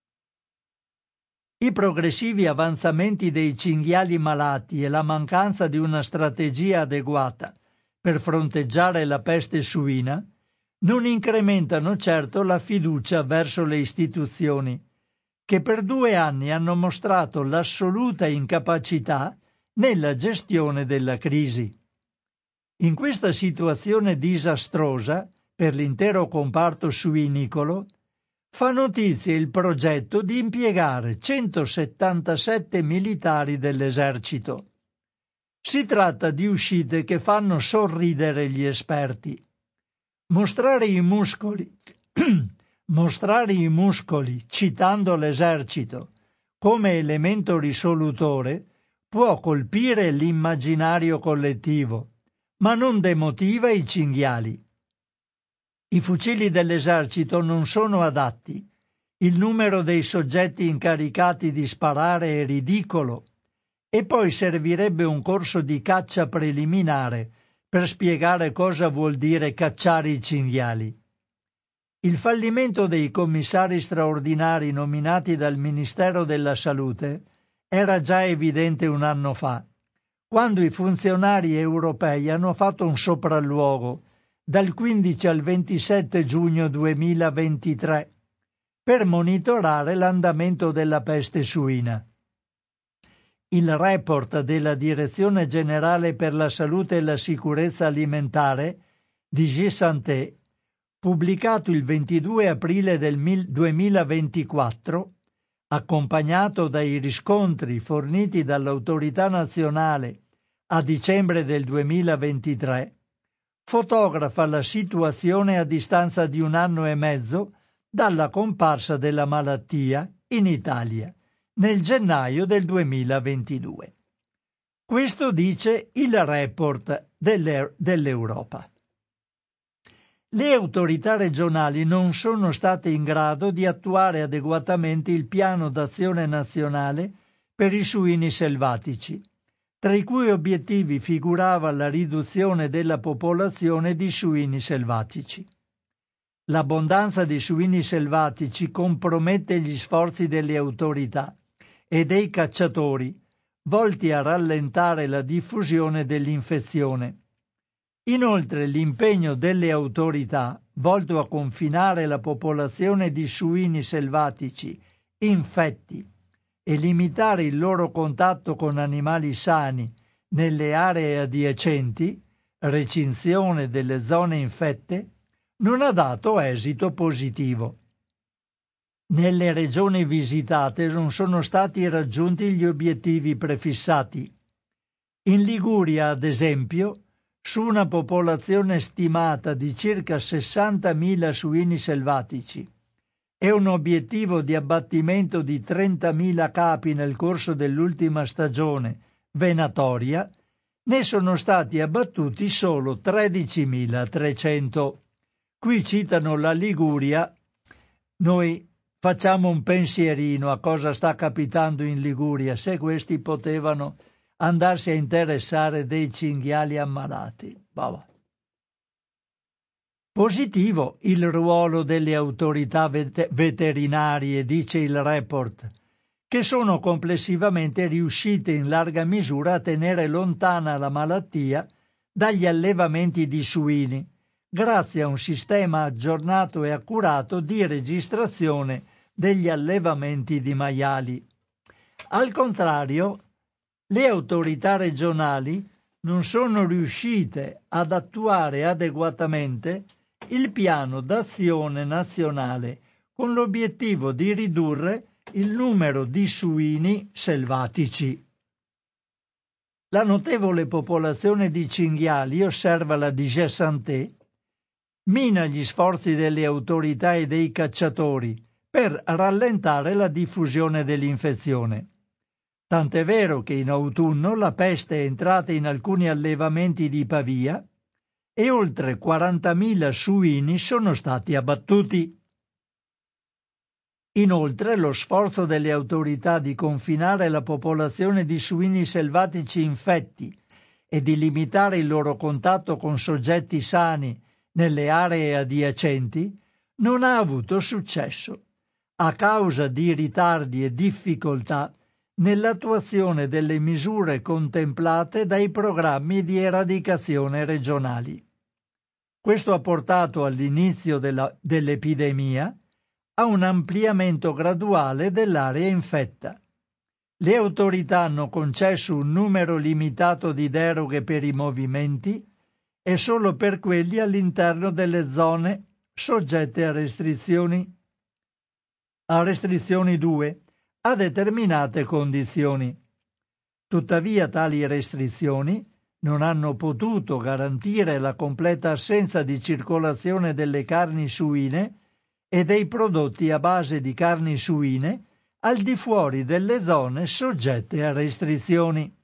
I progressivi avanzamenti dei cinghiali malati e la mancanza di una strategia adeguata per fronteggiare la peste suina non incrementano certo la fiducia verso le istituzioni, che per 2 anni hanno mostrato l'assoluta incapacità nella gestione della crisi. In questa situazione disastrosa per l'intero comparto suinicolo, fa notizia il progetto di impiegare 177 militari dell'esercito. Si tratta di uscite che fanno sorridere gli esperti. Mostrare i muscoli citando l'esercito come elemento risolutore può colpire l'immaginario collettivo, ma non demotiva i cinghiali. I fucili dell'esercito non sono adatti, il numero dei soggetti incaricati di sparare è ridicolo e poi servirebbe un corso di caccia preliminare per spiegare cosa vuol dire cacciare i cinghiali. Il fallimento dei commissari straordinari nominati dal Ministero della Salute era già evidente 1 anno fa, quando i funzionari europei hanno fatto un sopralluogo dal 15 al 27 giugno 2023 per monitorare l'andamento della peste suina. Il report della Direzione Generale per la Salute e la Sicurezza Alimentare, DG Santé, pubblicato il 22 aprile del 2024, accompagnato dai riscontri forniti dall'Autorità Nazionale a dicembre del 2023, fotografa la situazione a distanza di 1 anno e mezzo dalla comparsa della malattia in Italia, nel gennaio del 2022. Questo dice il report dell'Europa. Le autorità regionali non sono state in grado di attuare adeguatamente il piano d'azione nazionale per i suini selvatici, tra i cui obiettivi figurava la riduzione della popolazione di suini selvatici. L'abbondanza di suini selvatici compromette gli sforzi delle autorità e dei cacciatori, volti a rallentare la diffusione dell'infezione. Inoltre l'impegno delle autorità, volto a confinare la popolazione di suini selvatici infetti e limitare il loro contatto con animali sani nelle aree adiacenti, recinzione delle zone infette, non ha dato esito positivo. Nelle regioni visitate non sono stati raggiunti gli obiettivi prefissati. In Liguria, ad esempio, su una popolazione stimata di circa 60.000 suini selvatici e un obiettivo di abbattimento di 30.000 capi nel corso dell'ultima stagione venatoria, ne sono stati abbattuti solo 13.300. Qui citano la Liguria. Noi facciamo un pensierino a cosa sta capitando in Liguria, se questi potevano andarsi a interessare dei cinghiali ammalati. Vabbè. Positivo il ruolo delle autorità veterinarie, dice il report, che sono complessivamente riuscite in larga misura a tenere lontana la malattia dagli allevamenti di suini, grazie a un sistema aggiornato e accurato di registrazione degli allevamenti di maiali. Al contrario, le autorità regionali non sono riuscite ad attuare adeguatamente il piano d'azione nazionale con l'obiettivo di ridurre il numero di suini selvatici. La notevole popolazione di cinghiali, osserva la DG Santé, mina gli sforzi delle autorità e dei cacciatori per rallentare la diffusione dell'infezione. Tant'è vero che in autunno la peste è entrata in alcuni allevamenti di Pavia e oltre 40.000 suini sono stati abbattuti. Inoltre, lo sforzo delle autorità di confinare la popolazione di suini selvatici infetti e di limitare il loro contatto con soggetti sani nelle aree adiacenti non ha avuto successo, a causa di ritardi e difficoltà nell'attuazione delle misure contemplate dai programmi di eradicazione regionali. Questo ha portato all'inizio dell'epidemia a un ampliamento graduale dell'area infetta. Le autorità hanno concesso un numero limitato di deroghe per i movimenti e solo per quelli all'interno delle zone soggette a restrizioni 2, a determinate condizioni. Tuttavia tali restrizioni non hanno potuto garantire la completa assenza di circolazione delle carni suine e dei prodotti a base di carni suine al di fuori delle zone soggette a restrizioni.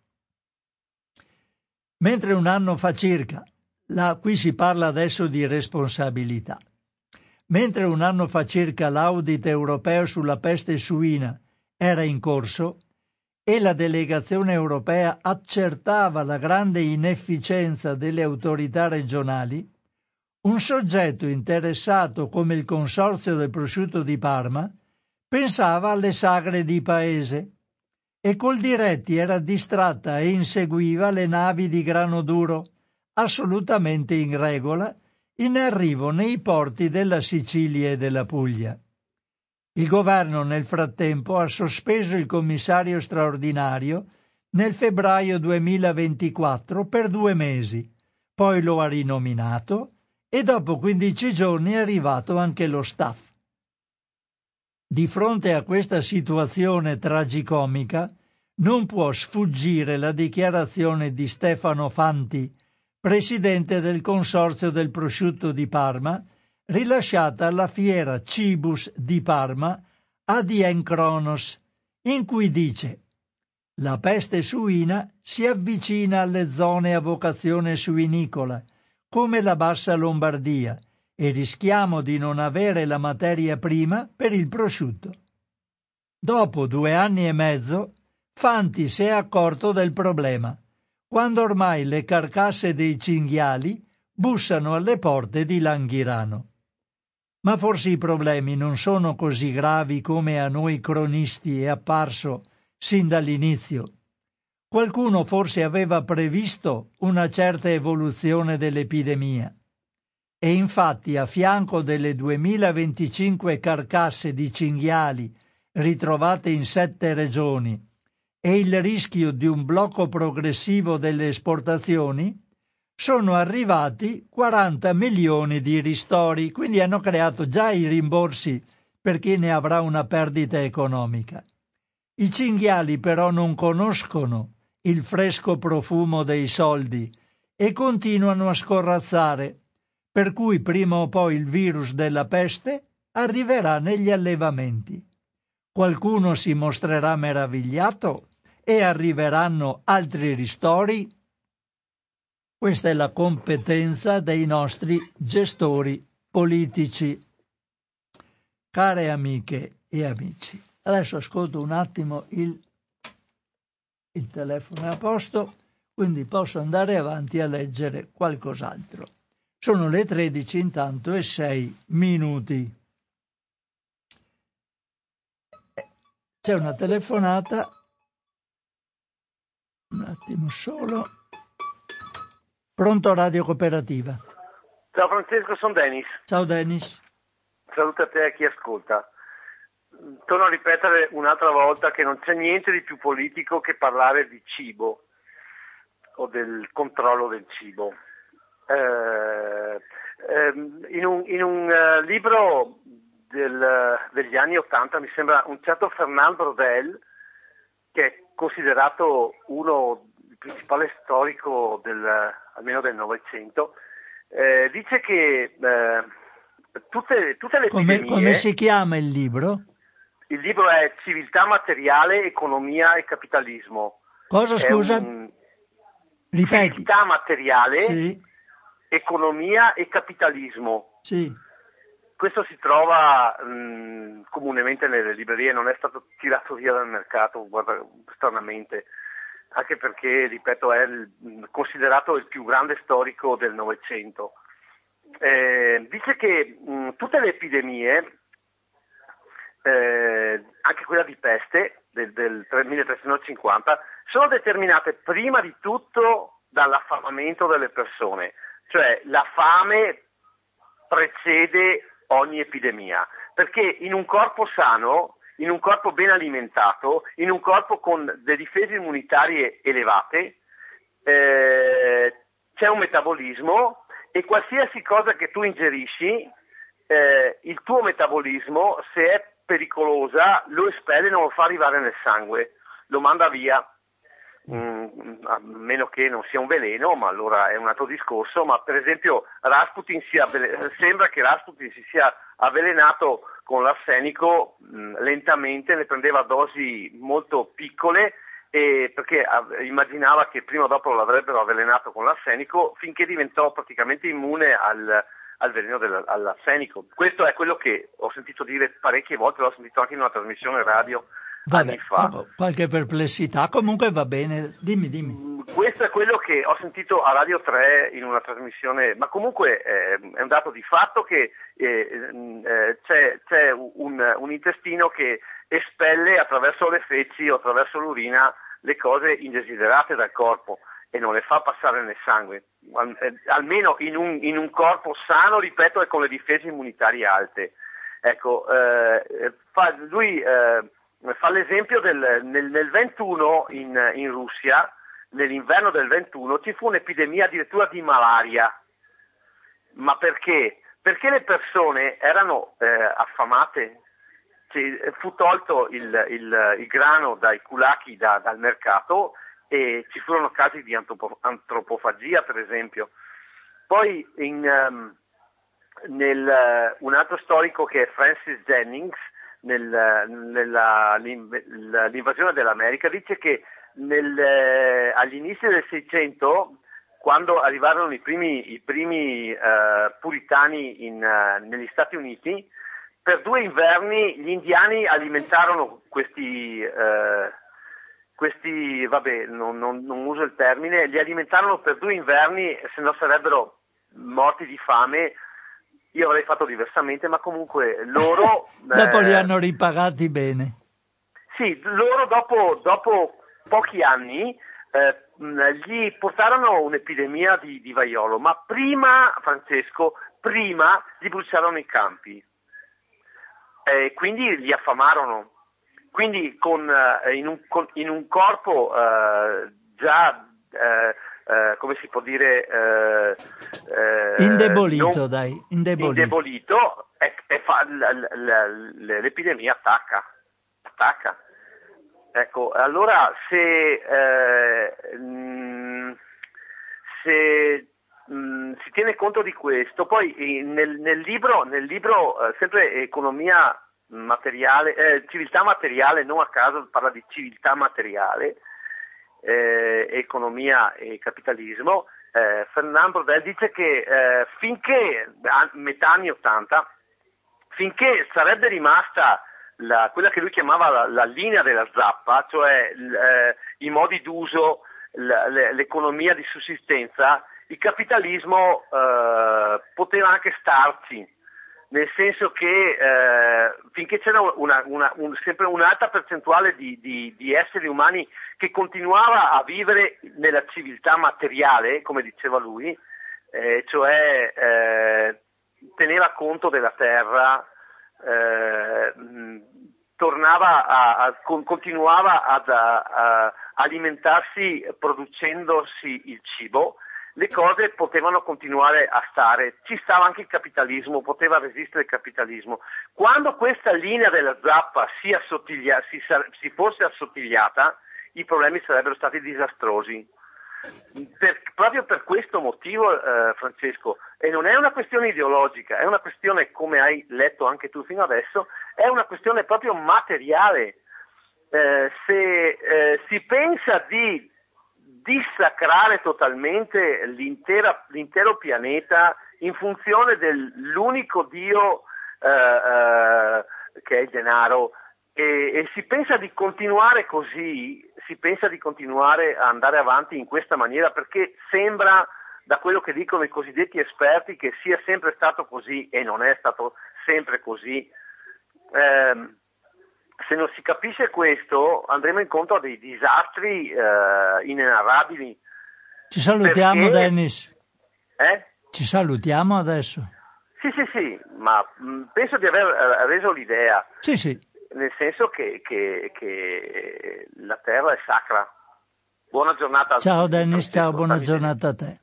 Mentre un anno fa circa, qui si parla adesso di responsabilità, mentre un anno fa circa l'audit europeo sulla peste suina era in corso e la delegazione europea accertava la grande inefficienza delle autorità regionali, un soggetto interessato come il Consorzio del Prosciutto di Parma pensava alle sagre di paese e Coldiretti era distratta e inseguiva le navi di grano duro, assolutamente in regola, in arrivo nei porti della Sicilia e della Puglia. Il governo nel frattempo ha sospeso il commissario straordinario nel febbraio 2024 per 2 mesi, poi lo ha rinominato e dopo 15 giorni è arrivato anche lo staff. Di fronte a questa situazione tragicomica non può sfuggire la dichiarazione di Stefano Fanti, presidente del Consorzio del Prosciutto di Parma, rilasciata alla fiera Cibus di Parma a Dien Kronos, in cui dice: la peste suina si avvicina alle zone a vocazione suinicola, come la Bassa Lombardia, e rischiamo di non avere la materia prima per il prosciutto. Dopo 2 anni e mezzo, Fanti si è accorto del problema, quando ormai le carcasse dei cinghiali bussano alle porte di Langhirano. Ma forse i problemi non sono così gravi come a noi cronisti è apparso sin dall'inizio. Qualcuno forse aveva previsto una certa evoluzione dell'epidemia. E infatti a fianco delle 2025 carcasse di cinghiali ritrovate in 7 regioni e il rischio di un blocco progressivo delle esportazioni, sono arrivati 40 milioni di ristori, quindi hanno creato già i rimborsi per chi ne avrà una perdita economica. I cinghiali però non conoscono il fresco profumo dei soldi e continuano a scorrazzare, per cui prima o poi il virus della peste arriverà negli allevamenti. Qualcuno si mostrerà meravigliato e arriveranno altri ristori. Questa è la competenza dei nostri gestori politici. Care amiche e amici, adesso ascolto un attimo il telefono è a posto, quindi posso andare avanti a leggere qualcos'altro. Sono le 13 intanto e 6 minuti. C'è una telefonata. Un attimo solo. Pronto, Radio Cooperativa.
Ciao Francesco, sono Denis.
Ciao Denis.
Saluto a te e a chi ascolta. Torno a ripetere un'altra volta che non c'è niente di più politico che parlare di cibo o del controllo del cibo. In un libro degli anni '80, mi sembra, un certo Fernand Braudel, che è considerato il principale storico almeno del Novecento, dice che tutte le epidemie...
Come si chiama il libro?
Il libro è Civiltà materiale, economia e capitalismo.
Cosa, scusa? Ripeti.
Civiltà materiale,
sì.
Economia e capitalismo.
Sì.
Questo si trova comunemente nelle librerie, non è stato tirato via dal mercato, guarda, stranamente, anche perché, ripeto, è considerato il più grande storico del Novecento. Dice che tutte le epidemie, anche quella di peste del 1350, sono determinate prima di tutto dall'affamamento delle persone, cioè la fame precede ogni epidemia, perché in un corpo sano, in un corpo ben alimentato, in un corpo con delle difese immunitarie elevate, c'è un metabolismo, e qualsiasi cosa che tu ingerisci, il tuo metabolismo, se è pericolosa, lo espelle, non lo fa arrivare nel sangue, lo manda via, a meno che non sia un veleno, ma allora è un altro discorso. Ma per esempio sembra che Rasputin si sia avvelenato con l'arsenico lentamente, ne prendeva dosi molto piccole, perché immaginava che prima o dopo l'avrebbero avvelenato con l'arsenico, finché diventò praticamente immune al veleno all'arsenico. Questo è quello che ho sentito dire parecchie volte, l'ho sentito anche in una trasmissione radio anni fa.
Qualche perplessità, comunque va bene, dimmi.
Questo è quello che ho sentito a Radio 3 in una trasmissione, ma comunque è un dato di fatto che c'è un intestino che espelle attraverso le feci o attraverso l'urina le cose indesiderate dal corpo e non le fa passare nel sangue, almeno in un corpo sano, ripeto, e con le difese immunitarie alte. Ecco, lui fa l'esempio nel 21 in Russia, nell'inverno del 21, ci fu un'epidemia addirittura di malaria. Ma perché? Perché le persone erano affamate. Fu tolto il grano dai kulaki dal mercato e ci furono casi di antropofagia, per esempio. Poi un altro storico, che è Francis Jennings, l'invasione dell'America, dice che agli inizi del 600, quando arrivarono i primi puritani negli Stati Uniti, per 2 inverni gli indiani alimentarono questi vabbè, non uso il termine, li alimentarono per 2 inverni, se no sarebbero morti di fame. Io avrei fatto diversamente, ma comunque loro...
dopo li hanno ripagati bene.
Sì, loro dopo pochi anni gli portarono un'epidemia di vaiolo, ma prima, Francesco, gli bruciarono i campi. Quindi li affamarono. Quindi in un corpo già... come si può dire,
indebolito,
indebolito, l'epidemia attacca. Ecco, allora se si tiene conto di questo, poi nel libro sempre economia materiale, civiltà materiale, non a caso parla di civiltà materiale, economia e capitalismo. Fernand Braudel dice che finché a metà anni '80, finché sarebbe rimasta quella che lui chiamava la linea della zappa, cioè i modi d'uso, l'economia di sussistenza, il capitalismo poteva anche starci, nel senso che finché c'era sempre un'alta percentuale di esseri umani che continuava a vivere nella civiltà materiale, come diceva lui, cioè teneva conto della terra, continuava ad alimentarsi producendosi il cibo, le cose potevano continuare a stare, ci stava anche il capitalismo, poteva resistere il capitalismo. Quando questa linea della zappa si fosse assottigliata, i problemi sarebbero stati disastrosi. Proprio per questo motivo, Francesco, e non è una questione ideologica, è una questione, come hai letto anche tu fino adesso, è una questione proprio materiale. Se si pensa di dissacrare totalmente l'intero pianeta in funzione dell'unico Dio che è il denaro, e si pensa di continuare così, si pensa di continuare a andare avanti in questa maniera, perché sembra, da quello che dicono i cosiddetti esperti, che sia sempre stato così, e non è stato sempre così. Se non si capisce questo, andremo incontro a dei disastri inenarrabili.
Ci salutiamo, perché... Dennis.
Ci
salutiamo adesso.
Sì, ma penso di aver reso l'idea.
Sì.
Nel senso che la terra è sacra. Buona giornata.
Ciao Dennis, ciao, buona giornata a te.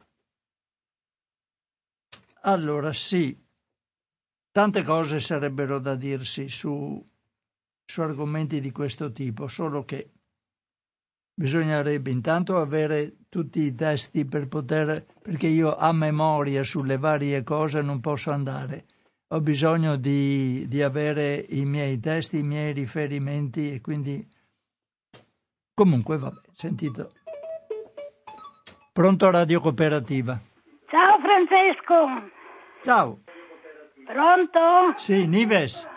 Allora, sì, tante cose sarebbero da dirsi su argomenti di questo tipo, solo che bisognerebbe intanto avere tutti i testi perché io a memoria sulle varie cose non posso andare. Ho bisogno di avere i miei testi, i miei riferimenti, e quindi comunque vabbè, sentito. Pronto, Radio Cooperativa.
Ciao Francesco.
Ciao.
Pronto?
Sì, Nives.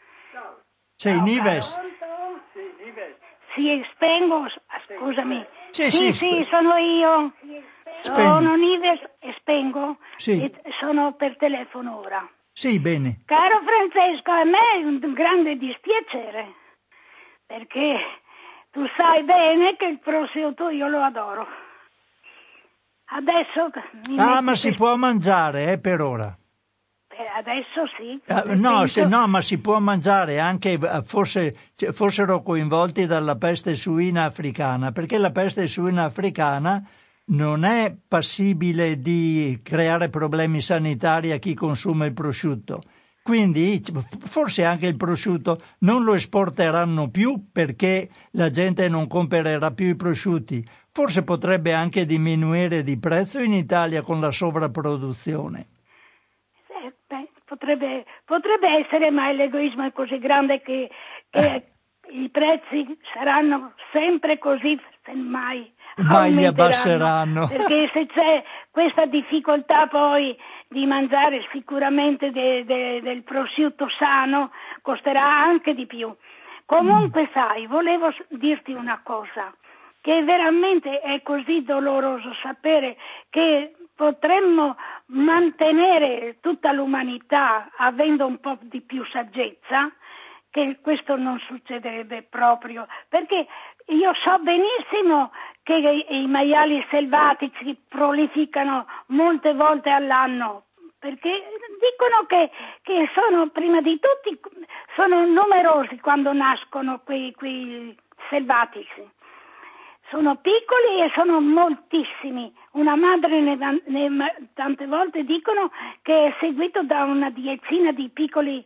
Sei Nives?
Sì, Nives. Sì, spengo, scusami.
Sì,
sono io. Sono Nives e spengo.
Sì.
E sono per telefono ora.
Sì, bene.
Caro Francesco, a me è un grande dispiacere, perché tu sai bene che il prosciutto io lo adoro. Adesso...
ma si può mangiare, per ora.
Adesso sì.
No, ma si può mangiare anche, fossero coinvolti dalla peste suina africana, perché la peste suina africana non è passibile di creare problemi sanitari a chi consuma il prosciutto. Quindi forse anche il prosciutto non lo esporteranno più perché la gente non comprerà più i prosciutti. Forse potrebbe anche diminuire di prezzo in Italia con la sovrapproduzione.
Potrebbe essere, ma l'egoismo è così grande che i prezzi saranno sempre così, semmai
li abbasseranno.
Perché se c'è questa difficoltà poi di mangiare sicuramente del prosciutto sano, costerà anche di più. Comunque sai, volevo dirti una cosa, che veramente è così doloroso sapere che potremmo mantenere tutta l'umanità avendo un po' di più saggezza, che questo non succederebbe proprio, perché io so benissimo che i maiali selvatici prolificano molte volte all'anno, perché dicono che sono, prima di tutti, sono numerosi quando nascono quei selvatici. Sono piccoli e sono moltissimi. Una madre tante volte dicono che è seguito da una decina di piccoli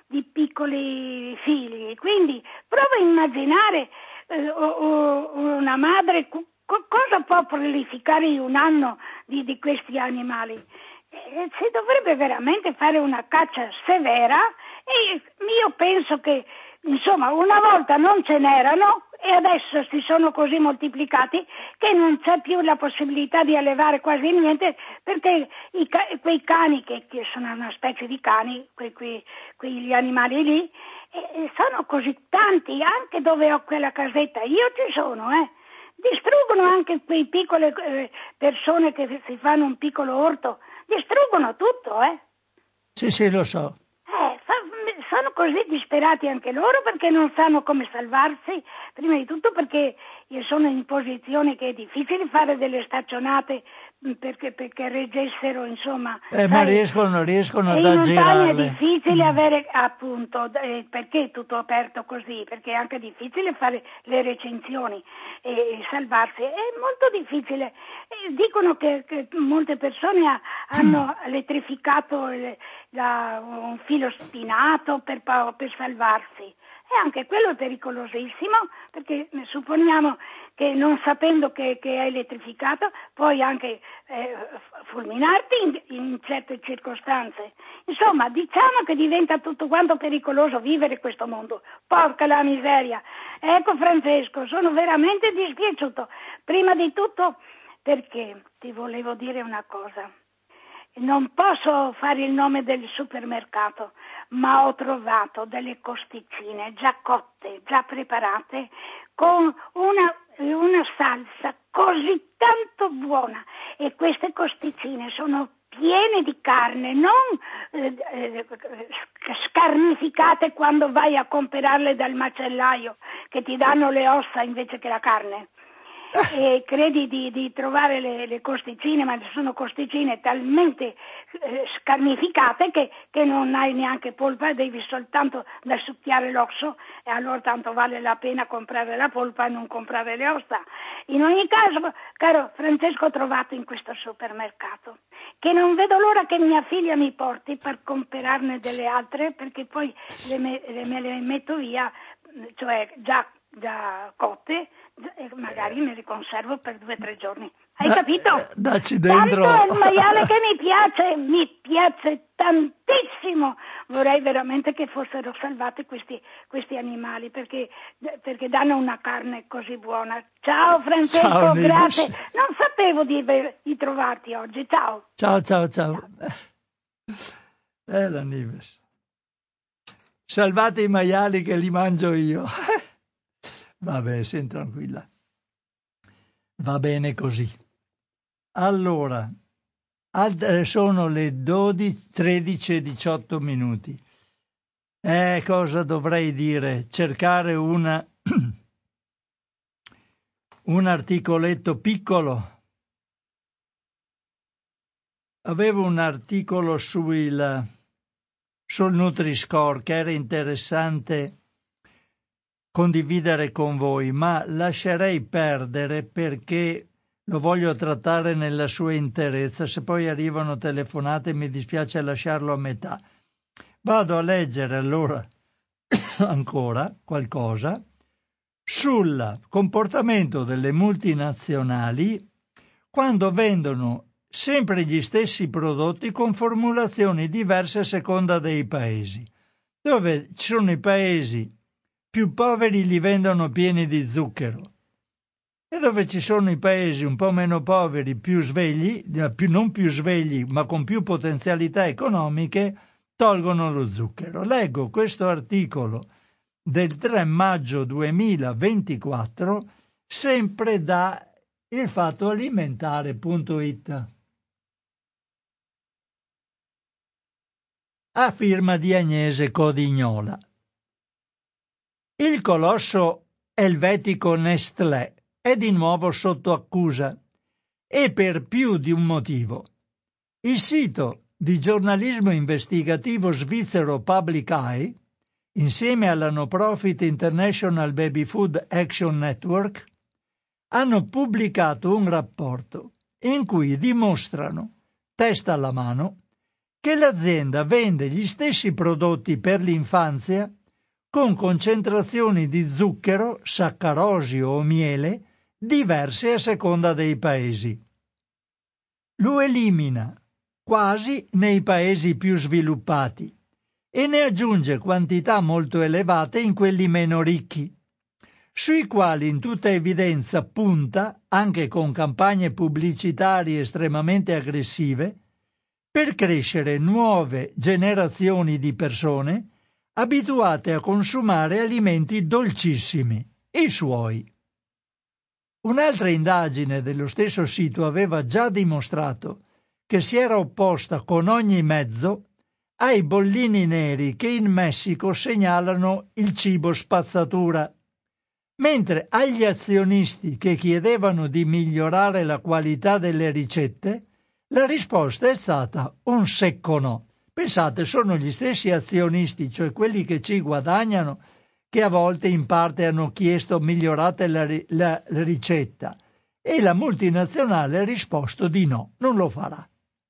figli. Quindi prova a immaginare una madre cosa può prolificare in un anno di questi animali. Si dovrebbe veramente fare una caccia severa, e io penso che insomma una volta non ce n'erano e adesso si sono così moltiplicati che non c'è più la possibilità di allevare quasi niente, perché quei cani che sono una specie di cani, quegli animali lì, sono così tanti, anche dove ho quella casetta io ci sono, distruggono anche quei piccoli persone che si fanno un piccolo orto, distruggono tutto,
Sì, lo so.
Sono così disperati anche loro perché non sanno come salvarsi, prima di tutto perché sono in posizione che è difficile fare delle staccionate perché reggessero, insomma.
Ma riescono ad aggirarle.
In montagna è difficile avere, appunto, perché è tutto aperto così? Perché è anche difficile fare le recinzioni e salvarsi, è molto difficile. Dicono che molte persone hanno elettrificato un filo spinato per salvarsi. E anche quello è pericolosissimo, perché supponiamo che non sapendo che è elettrificato puoi anche fulminarti in certe circostanze. Insomma, diciamo che diventa tutto quanto pericoloso vivere questo mondo. Porca la miseria! Ecco Francesco, sono veramente dispiaciuto. Prima di tutto perché ti volevo dire una cosa. Non posso fare il nome del supermercato, ma ho trovato delle costicine già cotte, già preparate, con una salsa così tanto buona. E queste costicine sono piene di carne, non scarnificate quando vai a comprarle dal macellaio, che ti danno le ossa invece che la carne. E credi di trovare le costicine, ma sono costicine talmente scarnificate che non hai neanche polpa, devi soltanto da succhiare l'osso, e allora tanto vale la pena comprare la polpa e non comprare le ossa. In ogni caso, caro Francesco, ho trovato in questo supermercato, che non vedo l'ora che mia figlia mi porti per comprarne delle altre, perché poi me le metto via, cioè già cotte, e magari me le conservo per 2 o 3 giorni. Hai capito?
Dacci dentro.
Tanto è il maiale che mi piace tantissimo. Vorrei veramente che fossero salvati questi animali perché danno una carne così buona. Ciao Francesco,
ciao,
grazie. Non sapevo di trovarti oggi. Ciao.
Ciao. La Nives. Salvate i maiali che li mangio io. Vabbè, sei tranquilla. Va bene così. Allora, sono le 13:18 minuti. Cosa dovrei dire? Cercare un articoletto piccolo. Avevo un articolo sul Nutri-Score che era interessante condividere con voi, ma lascerei perdere perché lo voglio trattare nella sua interezza. Se poi arrivano telefonate mi dispiace lasciarlo a metà. Vado a leggere allora ancora qualcosa sul comportamento delle multinazionali quando vendono sempre gli stessi prodotti con formulazioni diverse a seconda dei paesi. Dove ci sono i paesi più poveri li vendono pieni di zucchero e dove ci sono i paesi un po' meno poveri, più svegli, non più svegli ma con più potenzialità economiche, tolgono lo zucchero. Leggo questo articolo del 3 maggio 2024 sempre da ilfattoalimentare.it a firma di Agnese Codignola. Il colosso elvetico Nestlé è di nuovo sotto accusa e per più di un motivo. Il sito di giornalismo investigativo svizzero Public Eye, insieme alla no profit International Baby Food Action Network, hanno pubblicato un rapporto in cui dimostrano, testa alla mano, che l'azienda vende gli stessi prodotti per l'infanzia con concentrazioni di zucchero, saccarosio o miele diverse a seconda dei paesi. Lo elimina quasi nei paesi più sviluppati e ne aggiunge quantità molto elevate in quelli meno ricchi, sui quali in tutta evidenza punta, anche con campagne pubblicitarie estremamente aggressive, per crescere nuove generazioni di persone abituate a consumare alimenti dolcissimi, i suoi. Un'altra indagine dello stesso sito aveva già dimostrato che si era opposta con ogni mezzo ai bollini neri che in Messico segnalano il cibo spazzatura, mentre agli azionisti che chiedevano di migliorare la qualità delle ricette, la risposta è stata un secco no. Pensate, sono gli stessi azionisti, cioè quelli che ci guadagnano, che a volte in parte hanno chiesto migliorate la ricetta, e la multinazionale ha risposto di no, non lo farà.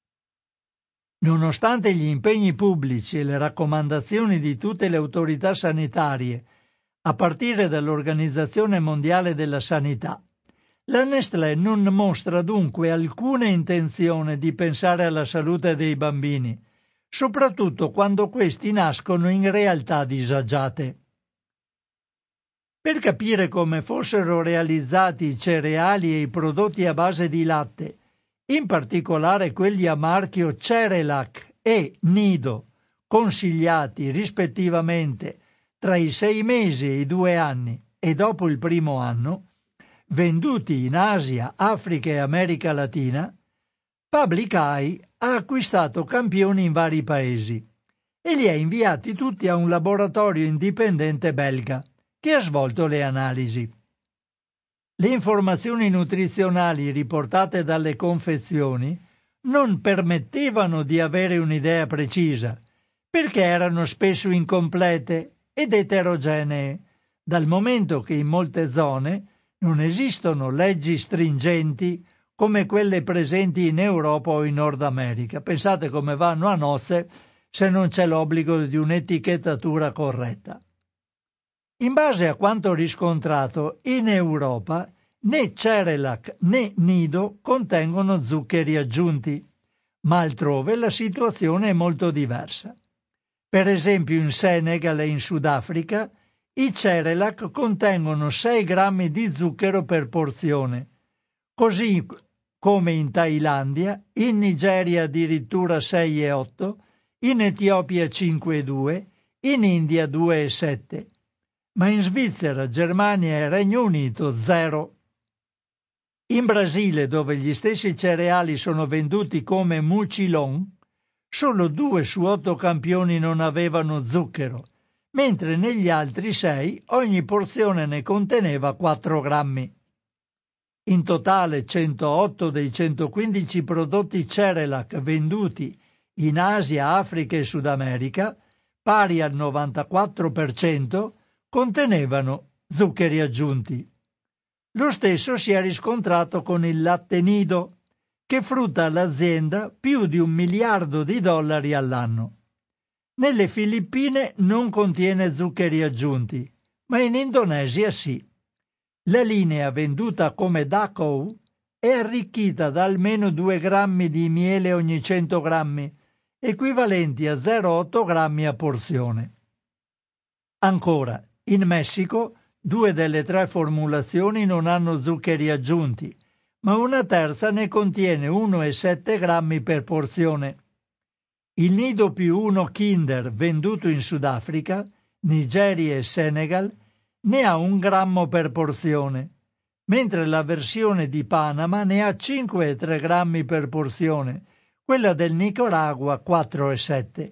Nonostante gli impegni pubblici e le raccomandazioni di tutte le autorità sanitarie, a partire dall'Organizzazione Mondiale della Sanità, la Nestlé non mostra dunque alcuna intenzione di pensare alla salute dei bambini, soprattutto quando questi nascono in realtà disagiate. Per capire come fossero realizzati i cereali e i prodotti a base di latte, in particolare quelli a marchio Cerelac e Nido, consigliati rispettivamente tra i 6 mesi e i 2 anni e dopo il primo anno, venduti in Asia, Africa e America Latina, Public Eye ha acquistato campioni in vari paesi e li ha inviati tutti a un laboratorio indipendente belga che ha svolto le analisi. Le informazioni nutrizionali riportate dalle confezioni non permettevano di avere un'idea precisa, perché erano spesso incomplete ed eterogenee, dal momento che in molte zone non esistono leggi stringenti come quelle presenti in Europa o in Nord America. Pensate come vanno a nozze se non c'è l'obbligo di un'etichettatura corretta. In base a quanto riscontrato, in Europa né Cerelac né Nido contengono zuccheri aggiunti, ma altrove la situazione è molto diversa. Per esempio in Senegal e in Sudafrica i Cerelac contengono 6 grammi di zucchero per porzione, così come in Thailandia, in Nigeria addirittura 6,8, in Etiopia 5,2, in India 2,7. Ma in Svizzera, Germania e Regno Unito 0. In Brasile, dove gli stessi cereali sono venduti come Mucilon, solo 2 su 8 campioni non avevano zucchero, mentre negli altri 6 ogni porzione ne conteneva 4 grammi. In totale 108 dei 115 prodotti Cerelac venduti in Asia, Africa e Sud America, pari al 94%, contenevano zuccheri aggiunti. Lo stesso si è riscontrato con il latte Nido, che frutta all'azienda più di $1 miliardo all'anno. Nelle Filippine non contiene zuccheri aggiunti, ma in Indonesia sì. La linea venduta come Dakou è arricchita da almeno 2 grammi di miele ogni 100 grammi, equivalenti a 0,8 grammi a porzione. Ancora, in Messico 2 delle 3 formulazioni non hanno zuccheri aggiunti, ma una terza ne contiene 1,7 grammi per porzione. Il Nido più 1 Kinder venduto in Sudafrica, Nigeria e Senegal ne ha 1 grammo per porzione, mentre la versione di Panama ne ha 5,3 grammi per porzione, quella del Nicaragua 4,7.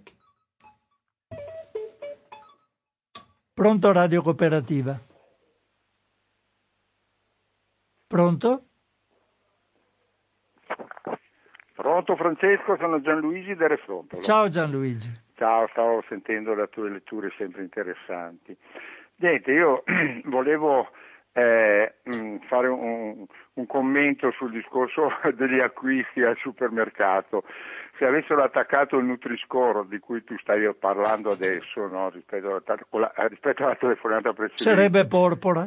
Pronto Radio Cooperativa? Pronto?
Pronto Francesco, sono Gianluigi da Refrontolo.
Ciao Gianluigi.
Ciao, stavo sentendo le tue letture sempre interessanti. Niente, io volevo fare un commento sul discorso degli acquisti al supermercato. Se avessero attaccato il Nutri-Score di cui tu stai parlando adesso, no, rispetto alla telefonata precedente,
sarebbe porpora.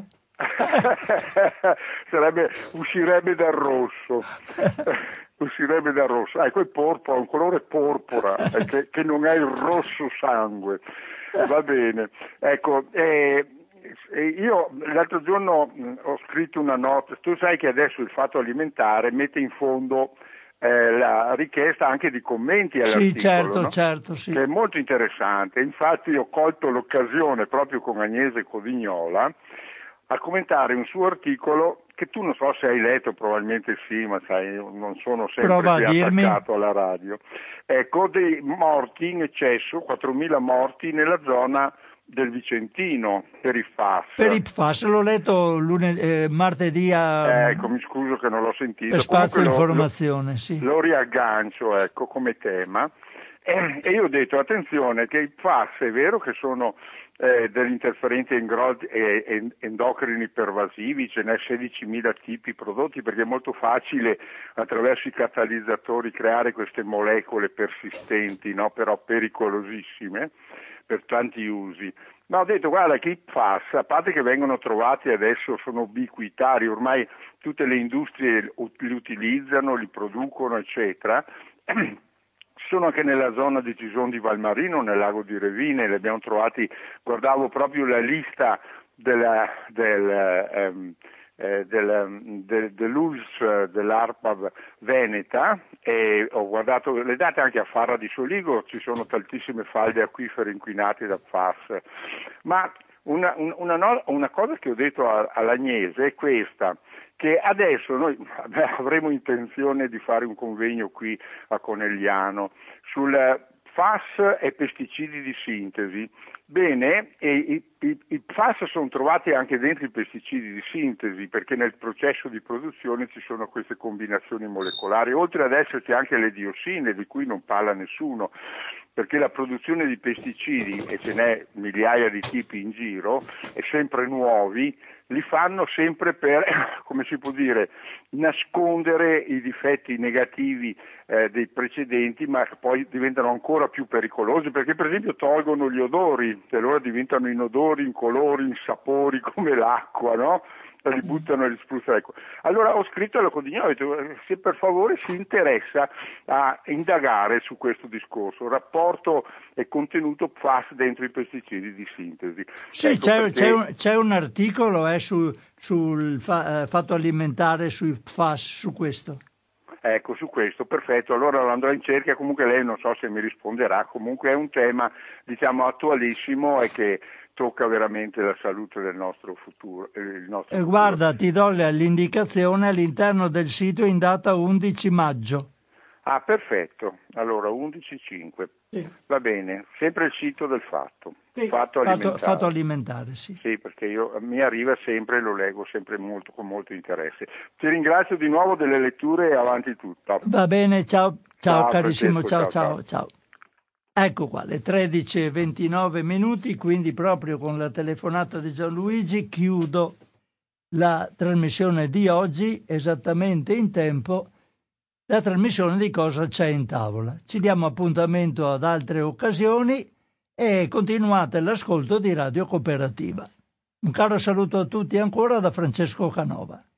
Uscirebbe dal rosso. Uscirebbe dal rosso. Ecco, il porpora, un colore porpora, che non è il rosso sangue. Va bene. Ecco, io l'altro giorno ho scritto una nota. Tu sai che adesso il Fatto Alimentare mette in fondo la richiesta anche di commenti all'articolo,
sì, certo,
no?
certo, sì.
Che è molto interessante. Infatti ho colto l'occasione proprio con Agnese Codignola a commentare un suo articolo che tu non so se hai letto, probabilmente sì, ma sai, non sono sempre
Prova a dirmi.
attaccato alla radio. Ecco, dei morti in eccesso, 4.000 morti nella zona del Vicentino per i FAS.
Per i FAS l'ho letto martedì
Ecco, mi scuso che non l'ho sentito.
per Spazio
Comunque
Informazione, sì.
Lo riaggancio, ecco, come tema. E io ho detto, attenzione, che i FAS è vero che sono degli interferenti endocrini pervasivi, ce n'è 16.000 tipi prodotti, perché è molto facile attraverso i catalizzatori creare queste molecole persistenti, no? Però pericolosissime per tanti usi. Ma ho detto, guarda, che i FAS, a parte che vengono trovati adesso, sono ubiquitari, ormai tutte le industrie li utilizzano, li producono, eccetera. Sono anche nella zona di Gison di Valmarino, nel lago di Revine, li abbiamo trovati, guardavo proprio la lista dell'ULS dell'ARPAV Veneta e ho guardato le date anche a Farra di Soligo, ci sono tantissime falde acquifere inquinate da FAS, ma una cosa che ho detto all'Agnese è questa, che adesso noi avremo intenzione di fare un convegno qui a Conegliano sul FAS e pesticidi di sintesi. Bene, i FAS sono trovati anche dentro i pesticidi di sintesi, perché nel processo di produzione ci sono queste combinazioni molecolari, oltre ad esserci anche le diossine, di cui non parla nessuno, perché la produzione di pesticidi, e ce n'è migliaia di tipi in giro, e sempre nuovi, li fanno sempre per, come si può dire, nascondere i difetti negativi dei precedenti, ma poi diventano ancora più pericolosi, perché per esempio tolgono gli odori, e allora diventano inodori, incolori, insapori come l'acqua, no? Li buttano e li spruzzano. Ecco. Allora ho scritto alla Codignano, ho detto, se per favore si interessa a indagare su questo discorso, rapporto e contenuto FAS dentro i pesticidi di sintesi.
Sì, ecco c'è un articolo sul fatto alimentare, sui FAS, su questo.
Ecco, su questo, perfetto, allora lo andrò in cerca, comunque lei non so se mi risponderà, comunque è un tema, diciamo, attualissimo e che tocca veramente la salute del nostro futuro.
Guarda, ti do l'indicazione all'interno del sito in data 11 maggio.
Ah, perfetto, allora 11.5, sì. Va bene, sempre il sito del fatto.
Sì.
Fatto
alimentare, sì.
Sì, perché mi arriva sempre e lo leggo sempre con molto interesse. Ti ringrazio di nuovo delle letture e avanti tutta.
Va bene, ciao carissimo,
Francesco,
ciao. Ecco qua, le 13:29, quindi proprio con la telefonata di Gianluigi chiudo la trasmissione di oggi, esattamente in tempo, la trasmissione di Cosa c'è in tavola. Ci diamo appuntamento ad altre occasioni e continuate l'ascolto di Radio Cooperativa. Un caro saluto a tutti ancora da Francesco Canova.